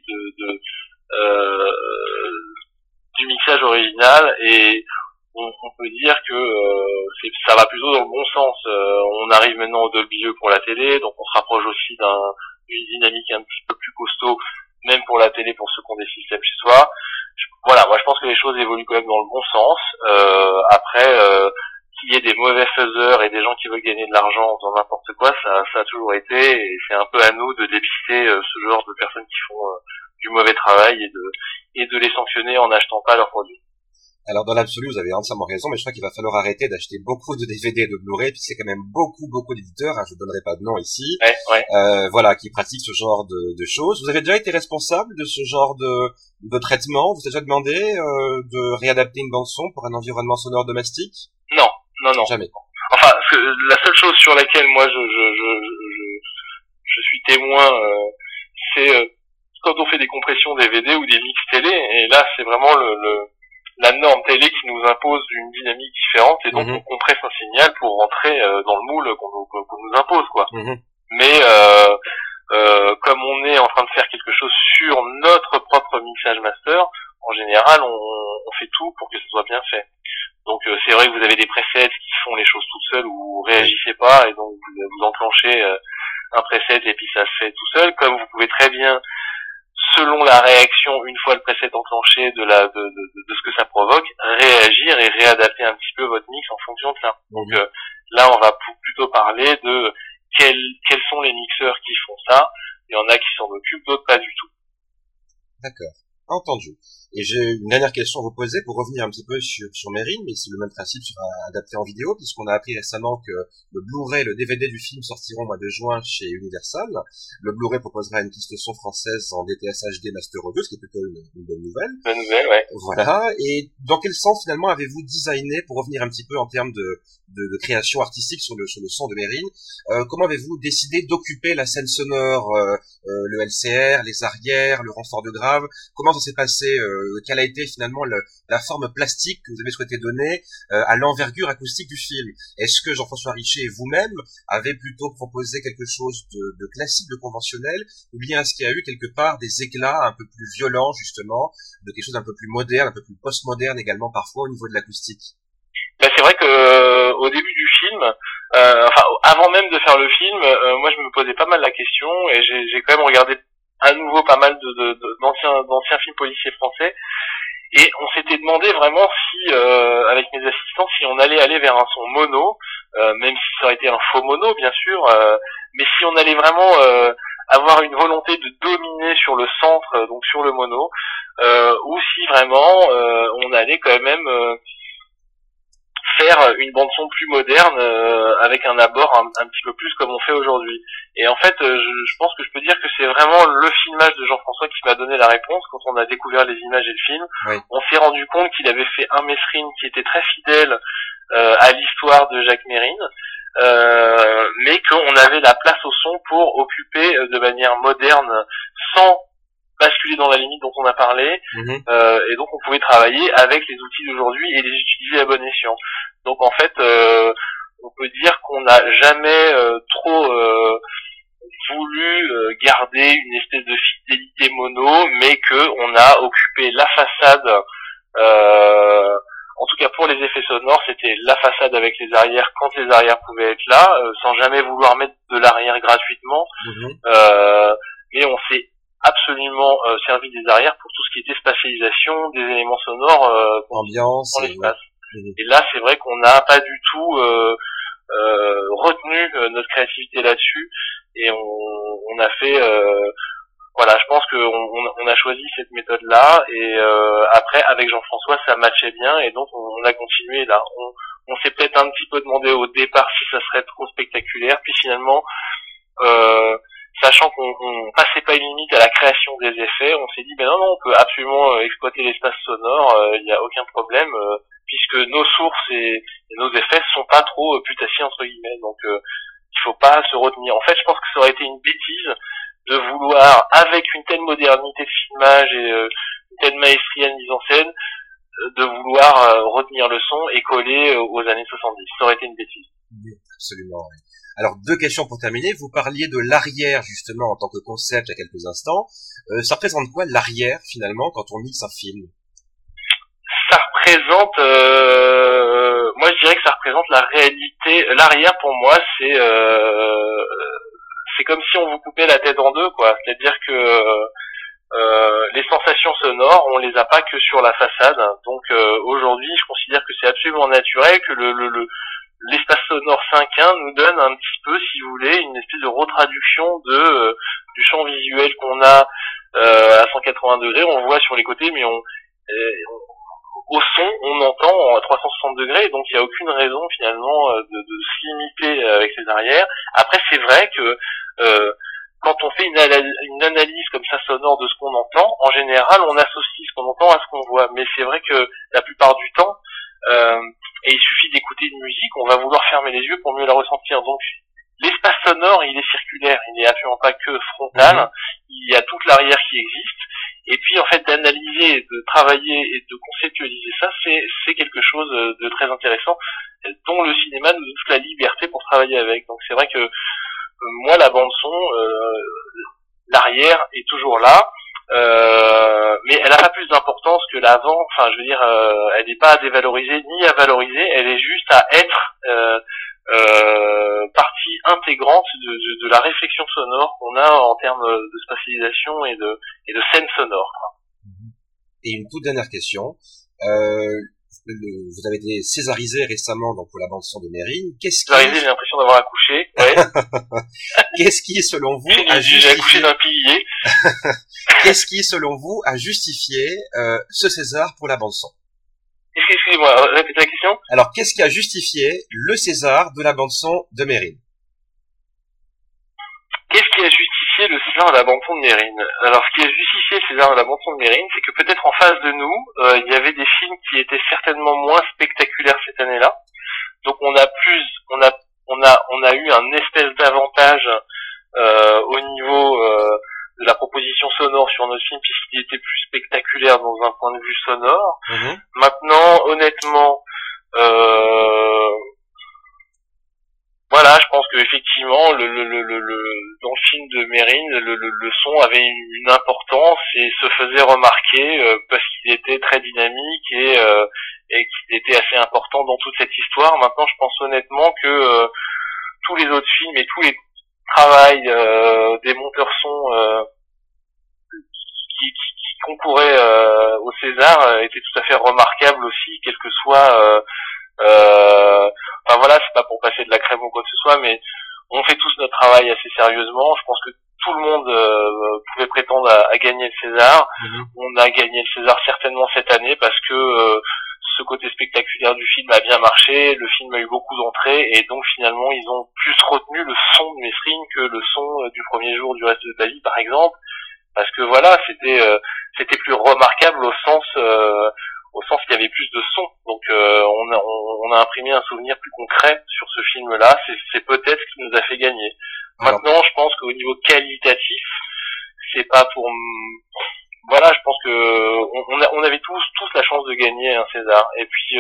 du mixage original, et on peut dire que ça va plutôt dans le bon sens. On arrive maintenant au Dolby Vieux pour la télé, donc on se rapproche aussi d'une dynamique un petit peu plus costaud, même pour la télé, pour ceux qui ont des systèmes chez soi. Voilà, moi je pense que les choses évoluent quand même dans le bon sens. Après, qu'il y ait des mauvais faiseurs et des gens qui veulent gagner de l'argent en faisant n'importe quoi, ça a toujours été, et c'est un peu à nous de dépister ce genre de personnes qui font du mauvais travail, et de les sanctionner en n'achetant pas leurs produits. Alors dans l'absolu, vous avez entièrement raison, mais je crois qu'il va falloir arrêter d'acheter beaucoup de DVD et de Blu-ray, puisque c'est quand même beaucoup d'éditeurs, je ne donnerai pas de nom ici, voilà, qui pratiquent ce genre de choses. Vous avez déjà été responsable de ce genre de traitement? Vous avez déjà demandé de réadapter une bande son pour un environnement sonore domestique? Non. Jamais. enfin, la seule chose sur laquelle moi je suis témoin, c'est quand on fait des compressions DVD ou des mix télé, et là c'est vraiment la norme télé qui nous impose une dynamique différente, et donc on compresse un signal pour rentrer dans le moule qu'on nous impose, quoi. Mais comme on est en train de faire quelque chose sur notre propre mixage master, en général on fait tout pour que ce soit bien fait. Donc c'est vrai que vous avez des presets qui font les choses toutes seules, où vous réagissez pas, et donc vous enclenchez un preset et puis ça se fait tout seul, comme vous pouvez très bien, selon la réaction, une fois le preset enclenché de ce que ça provoque, réagir et réadapter un petit peu votre mix en fonction de ça. Donc là on va plutôt parler de quels sont les mixeurs qui font ça. Il y en a qui s'en occupent, d'autres pas du tout. D'accord, entendu. Et j'ai une dernière question à vous poser pour revenir un petit peu sur Mérine, mais c'est le même principe sera adapté en vidéo, puisqu'on a appris récemment que le Blu-ray, le DVD du film sortiront au mois de juin chez Universal. Le Blu-ray proposera une piste son française en DTS HD Master Audio, ce qui est plutôt une bonne nouvelle. Bonne nouvelle, ouais. Voilà. Et dans quel sens finalement avez-vous designé, pour revenir un petit peu en termes de création artistique sur le son de Mérine, comment avez-vous décidé d'occuper la scène sonore, le LCR, les arrières, le renfort de grave? Comment ça s'est passé? Quelle a été finalement la forme plastique que vous avez souhaité donner à l'envergure acoustique du film? Est-ce que Jean-François Richer et vous-même avez plutôt proposé quelque chose de classique, de conventionnel, ou bien est-ce qu'il y a eu quelque part des éclats un peu plus violents justement, de quelque chose d'un peu plus moderne, un peu plus postmoderne également parfois au niveau de l'acoustique? Ben, c'est vrai que au début du film, enfin avant même de faire le film, moi je me posais pas mal la question, et j'ai quand même regardé à nouveau pas mal d'anciens films policiers français, et on s'était demandé vraiment si avec mes assistants, si on allait aller vers un son mono, même si ça aurait été un faux mono bien sûr, mais si on allait vraiment avoir une volonté de dominer sur le centre, donc sur le mono, ou si vraiment on allait quand même faire une bande son plus moderne, avec un abord un petit peu plus comme on fait aujourd'hui. Et en fait, je pense que je peux dire que c'est vraiment le filmage de Jean-François qui m'a donné la réponse. Quand on a découvert les images et le film, oui, on s'est rendu compte qu'il avait fait un Mesrine qui était très fidèle à l'histoire de Jacques Mérine, mais qu'on avait la place au son pour occuper de manière moderne, sans basculer dans la limite dont on a parlé, et donc on pouvait travailler avec les outils d'aujourd'hui et les utiliser à bon escient. Donc en fait, on peut dire qu'on n'a jamais trop voulu garder une espèce de fidélité mono, mais que on a occupé la façade, en tout cas pour les effets sonores, c'était la façade avec les arrières quand les arrières pouvaient être là, sans jamais vouloir mettre de l'arrière gratuitement, mais on s'est absolument servi des arrières pour tout ce qui était spatialisation des éléments sonores, ambiance dans l'espace. Et là, c'est vrai qu'on n'a pas du tout retenu notre créativité là-dessus, et on a fait, voilà, je pense qu'on a choisi cette méthode-là, et après, avec Jean-François, ça matchait bien, et donc on a continué là. On s'est peut-être un petit peu demandé au départ si ça serait trop spectaculaire, puis finalement, sachant qu'on passait pas une limite à la création des effets, on s'est dit ben non, on peut absolument exploiter l'espace sonore, il n'y a aucun problème, puisque nos sources et nos effets sont pas trop putassiers entre guillemets, donc il faut pas se retenir. En fait, je pense que ça aurait été une bêtise de vouloir, avec une telle modernité de filmage et une telle maestrie à mise en scène, de vouloir retenir le son et coller aux années 70. Ça aurait été une bêtise. Oui, absolument. Oui. Alors, deux questions pour terminer. Vous parliez de l'arrière, justement, en tant que concept, il y a quelques instants. Ça représente quoi, l'arrière, finalement, quand on mixe un film? Ça représente... moi, je dirais que ça représente la réalité. L'arrière, pour moi, c'est comme si on vous coupait la tête en deux, quoi. C'est-à-dire que les sensations sonores, on les a pas que sur la façade. Donc, aujourd'hui, je considère que c'est absolument naturel que l'espace sonore 5.1 nous donne un petit peu, si vous voulez, une espèce de retraduction du champ visuel qu'on a à 180 degrés. On voit sur les côtés, mais au son, on entend à 360 degrés, donc il n'y a aucune raison finalement de se limiter avec les arrières. Après, c'est vrai que quand on fait une analyse comme ça sonore de ce qu'on entend, en général, on associe ce qu'on entend à ce qu'on voit. Mais c'est vrai que la plupart du temps, et il suffit d'écouter une musique, on va vouloir fermer les yeux pour mieux la ressentir. Donc l'espace sonore, il est circulaire, il n'est absolument pas que frontal, il y a toute l'arrière qui existe, et puis en fait d'analyser, de travailler et de conceptualiser ça, c'est quelque chose de très intéressant, dont le cinéma nous offre la liberté pour travailler avec. Donc c'est vrai que moi la bande son, l'arrière est toujours là, mais elle n'a pas plus d'importance que l'avant. Enfin, je veux dire, elle n'est pas à dévaloriser ni à valoriser, elle est juste à être partie intégrante de la réflexion sonore qu'on a en termes de spatialisation et de scène sonore. Et une toute dernière question. Vous avez été césarisé récemment donc pour la bande son de Mérine. Césarisé, j'ai l'impression d'avoir accouché. Ouais. Qu'est-ce qui, selon vous, j'ai accouché d'un pilier. Qu'est-ce qui, selon vous, a justifié ce César pour la bande son? Excusez-moi, répétez la question. Alors, qu'est-ce qui a justifié le César de la bande son de Mérine? Qu'est-ce qui a justifié le César de la bande-son de Mérine? Alors, ce qui a justifié le César de la bande-son de Mérine, c'est que peut-être en face de nous, il y avait des films qui étaient certainement moins spectaculaires cette année-là. Donc, on a eu un espèce d'avantage au niveau de la proposition sonore sur notre film, puisqu'il était plus spectaculaire dans un point de vue sonore. Maintenant, honnêtement, voilà, je pense que effectivement, dans le film de Mérine, le son avait une importance et se faisait remarquer parce qu'il était très dynamique et qu'il était assez important dans toute cette histoire. Maintenant, je pense honnêtement que tous les autres films et tous les travails des monteurs son qui concouraient au César étaient tout à fait remarquables aussi, quel que soit enfin voilà, c'est pas pour passer de la crème ou quoi que ce soit, mais on fait tous notre travail assez sérieusement. Je pense que tout le monde pouvait prétendre à gagner le César. On a gagné le César certainement cette année parce que ce côté spectaculaire du film a bien marché, le film a eu beaucoup d'entrées et donc finalement ils ont plus retenu le son de Mesrine que le son du premier jour du reste de ta vie par exemple, parce que voilà, c'était plus remarquable au sens qu'il y avait plus de son. Donc on a imprimé un souvenir plus concret sur ce film-là. C'est peut-être ce qui nous a fait gagner. Maintenant, je pense qu'au niveau qualitatif, c'est pas pour... Voilà, je pense que on avait tous la chance de gagner un César. Et puis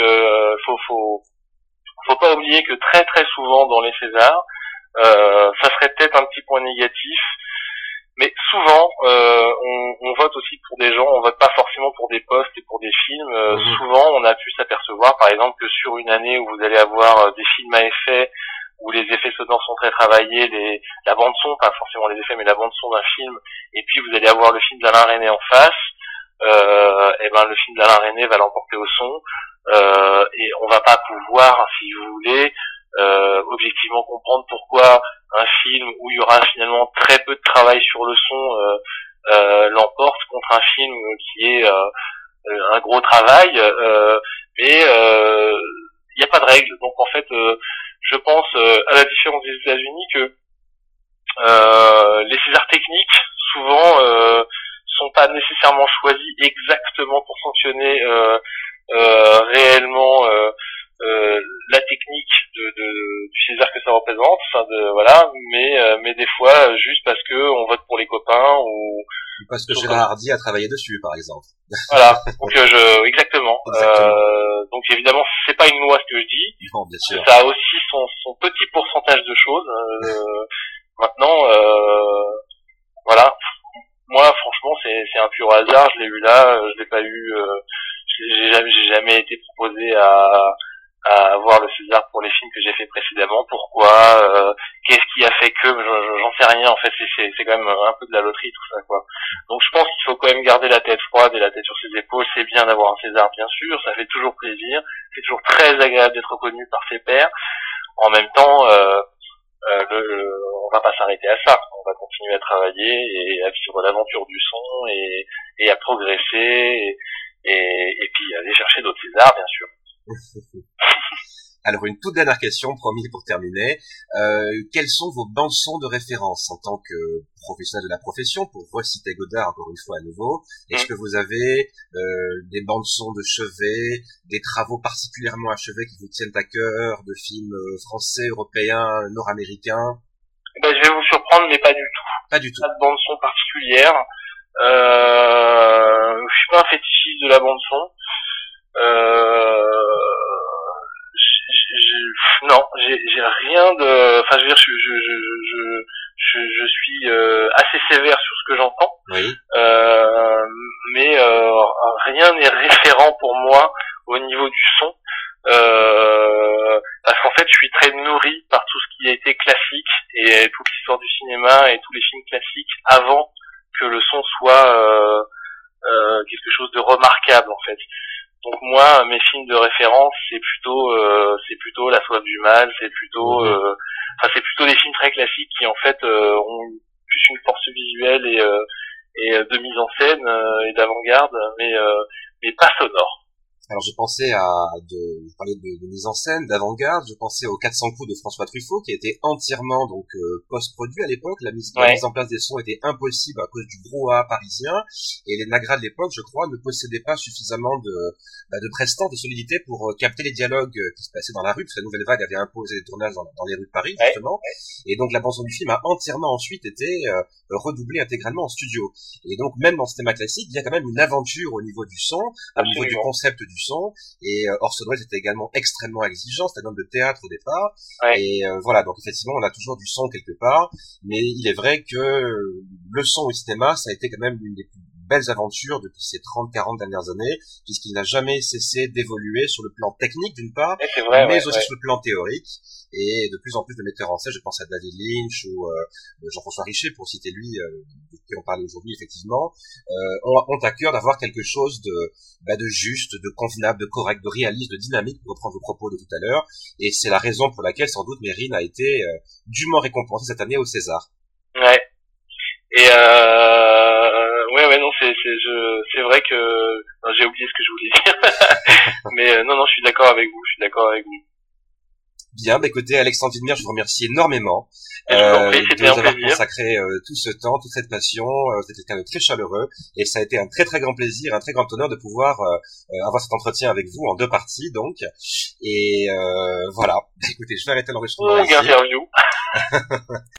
faut pas oublier que très très souvent dans les Césars, ça serait peut-être un petit point négatif, mais souvent on vote aussi pour des gens, on vote pas forcément pour des postes et pour des films. Souvent on a pu s'apercevoir par exemple que sur une année où vous allez avoir des films à effet, où les effets sonores sont très travaillés, la bande son, pas forcément les effets mais la bande son d'un film, et puis vous allez avoir le film d'Alain Resnais en face, et ben le film d'Alain Resnais va l'emporter au son, et on va pas pouvoir, si vous voulez, objectivement comprendre pourquoi un film où il y aura finalement très peu de travail sur le son l'emporte contre un film qui est un gros travail, mais il n'y a pas de règle. Donc en fait, je pense à la différence des États-Unis que les Césars techniques souvent sont pas nécessairement choisis exactement pour sanctionner réellement la technique du César que ça représente, enfin voilà, mais des fois juste parce que on vote pour les copains ou parce que Gérard Hardy a travaillé dessus par exemple. Voilà, donc exactement. Donc évidemment c'est pas une loi ce que je dis, non, bien sûr. Ça a aussi son petit pourcentage de choses. Maintenant voilà, moi franchement c'est un pur hasard, je l'ai eu là, je l'ai pas eu, j'ai jamais été proposé à avoir le César pour les films que j'ai fait précédemment. Pourquoi, qu'est-ce qui a fait que, j'en sais rien en fait, c'est quand même un peu de la loterie tout ça quoi. Donc je pense qu'il faut quand même garder la tête froide et la tête sur ses épaules. C'est bien d'avoir un César bien sûr, ça fait toujours plaisir, c'est toujours très agréable d'être reconnu par ses pairs. En même temps on va pas s'arrêter à ça, on va continuer à travailler et à vivre l'aventure du son et à progresser et puis aller chercher d'autres Césars bien sûr. Alors une toute dernière question, promis pour terminer. Quelles sont vos bandes son de référence en tant que professionnel de la profession, pour reciter Godard encore une fois à nouveau? Est-ce que vous avez des bandes son de chevet, des travaux particulièrement achevés qui vous tiennent à cœur, de films français, européens, nord-américains? Ben, je vais vous surprendre, mais pas du tout. Pas du tout. Pas de bande son particulière. Je suis pas un fétichiste de la bande son. Non, j'ai rien de. Enfin, je veux dire, je suis assez sévère sur ce que j'entends. Oui. Mais rien n'est référent pour moi au niveau du son. Parce qu'en fait, je suis très nourri par tout ce qui a été classique et toute l'histoire du cinéma et tous les films classiques avant que le son soit quelque chose de remarquable en fait. Donc moi, mes films de référence, c'est plutôt La Soif du Mal, c'est plutôt des films très classiques qui en fait ont plus une force visuelle et de mise en scène et d'avant-garde, mais pas sonore. Alors je pensais je parlais de mise en scène, d'avant-garde, je pensais aux 400 coups de François Truffaut qui était entièrement donc post-produit à l'époque. La mise en place des sons était impossible à cause du brouhaha parisien, et les Nagra de l'époque, je crois, ne possédaient pas suffisamment de prestance, de solidité pour capter les dialogues qui se passaient dans la rue, parce que la Nouvelle Vague avait imposé les tournages dans les rues de Paris justement, et donc la bande son du film a entièrement ensuite été redoublée intégralement en studio. Et donc même dans le cinéma classique, il y a quand même une aventure au niveau du son, au niveau du concept du son, et Orson Welles était également extrêmement exigeant, c'était un homme de théâtre au départ, et voilà, donc effectivement on a toujours du son quelque part, mais il est vrai que le son au cinéma, ça a été quand même l'une des plus belles aventures depuis ces 30-40 dernières années, puisqu'il n'a jamais cessé d'évoluer sur le plan technique d'une part, mais aussi sur le plan théorique, et de plus en plus de metteurs en scène, je pense à David Lynch ou Jean-François Richet, pour citer lui, de qui on parle aujourd'hui effectivement, ont à cœur d'avoir quelque chose de juste, de convenable, de correct, de réaliste, de dynamique, pour reprendre vos propos de tout à l'heure, et c'est la raison pour laquelle sans doute Mérine a été dûment récompensé cette année au César. Ouais. Et non, c'est vrai que non, j'ai oublié ce que je voulais dire. Mais non, je suis d'accord avec vous. Bien, écoutez, Alexandre Widmer, je vous remercie énormément de nous avoir consacré tout ce temps, toute cette passion. C'était quelqu'un de très chaleureux, et ça a été un très très grand plaisir, un très grand honneur de pouvoir avoir cet entretien avec vous en 2 parties, donc. Et voilà. Écoutez, je vais arrêter l'enregistrement. Interview.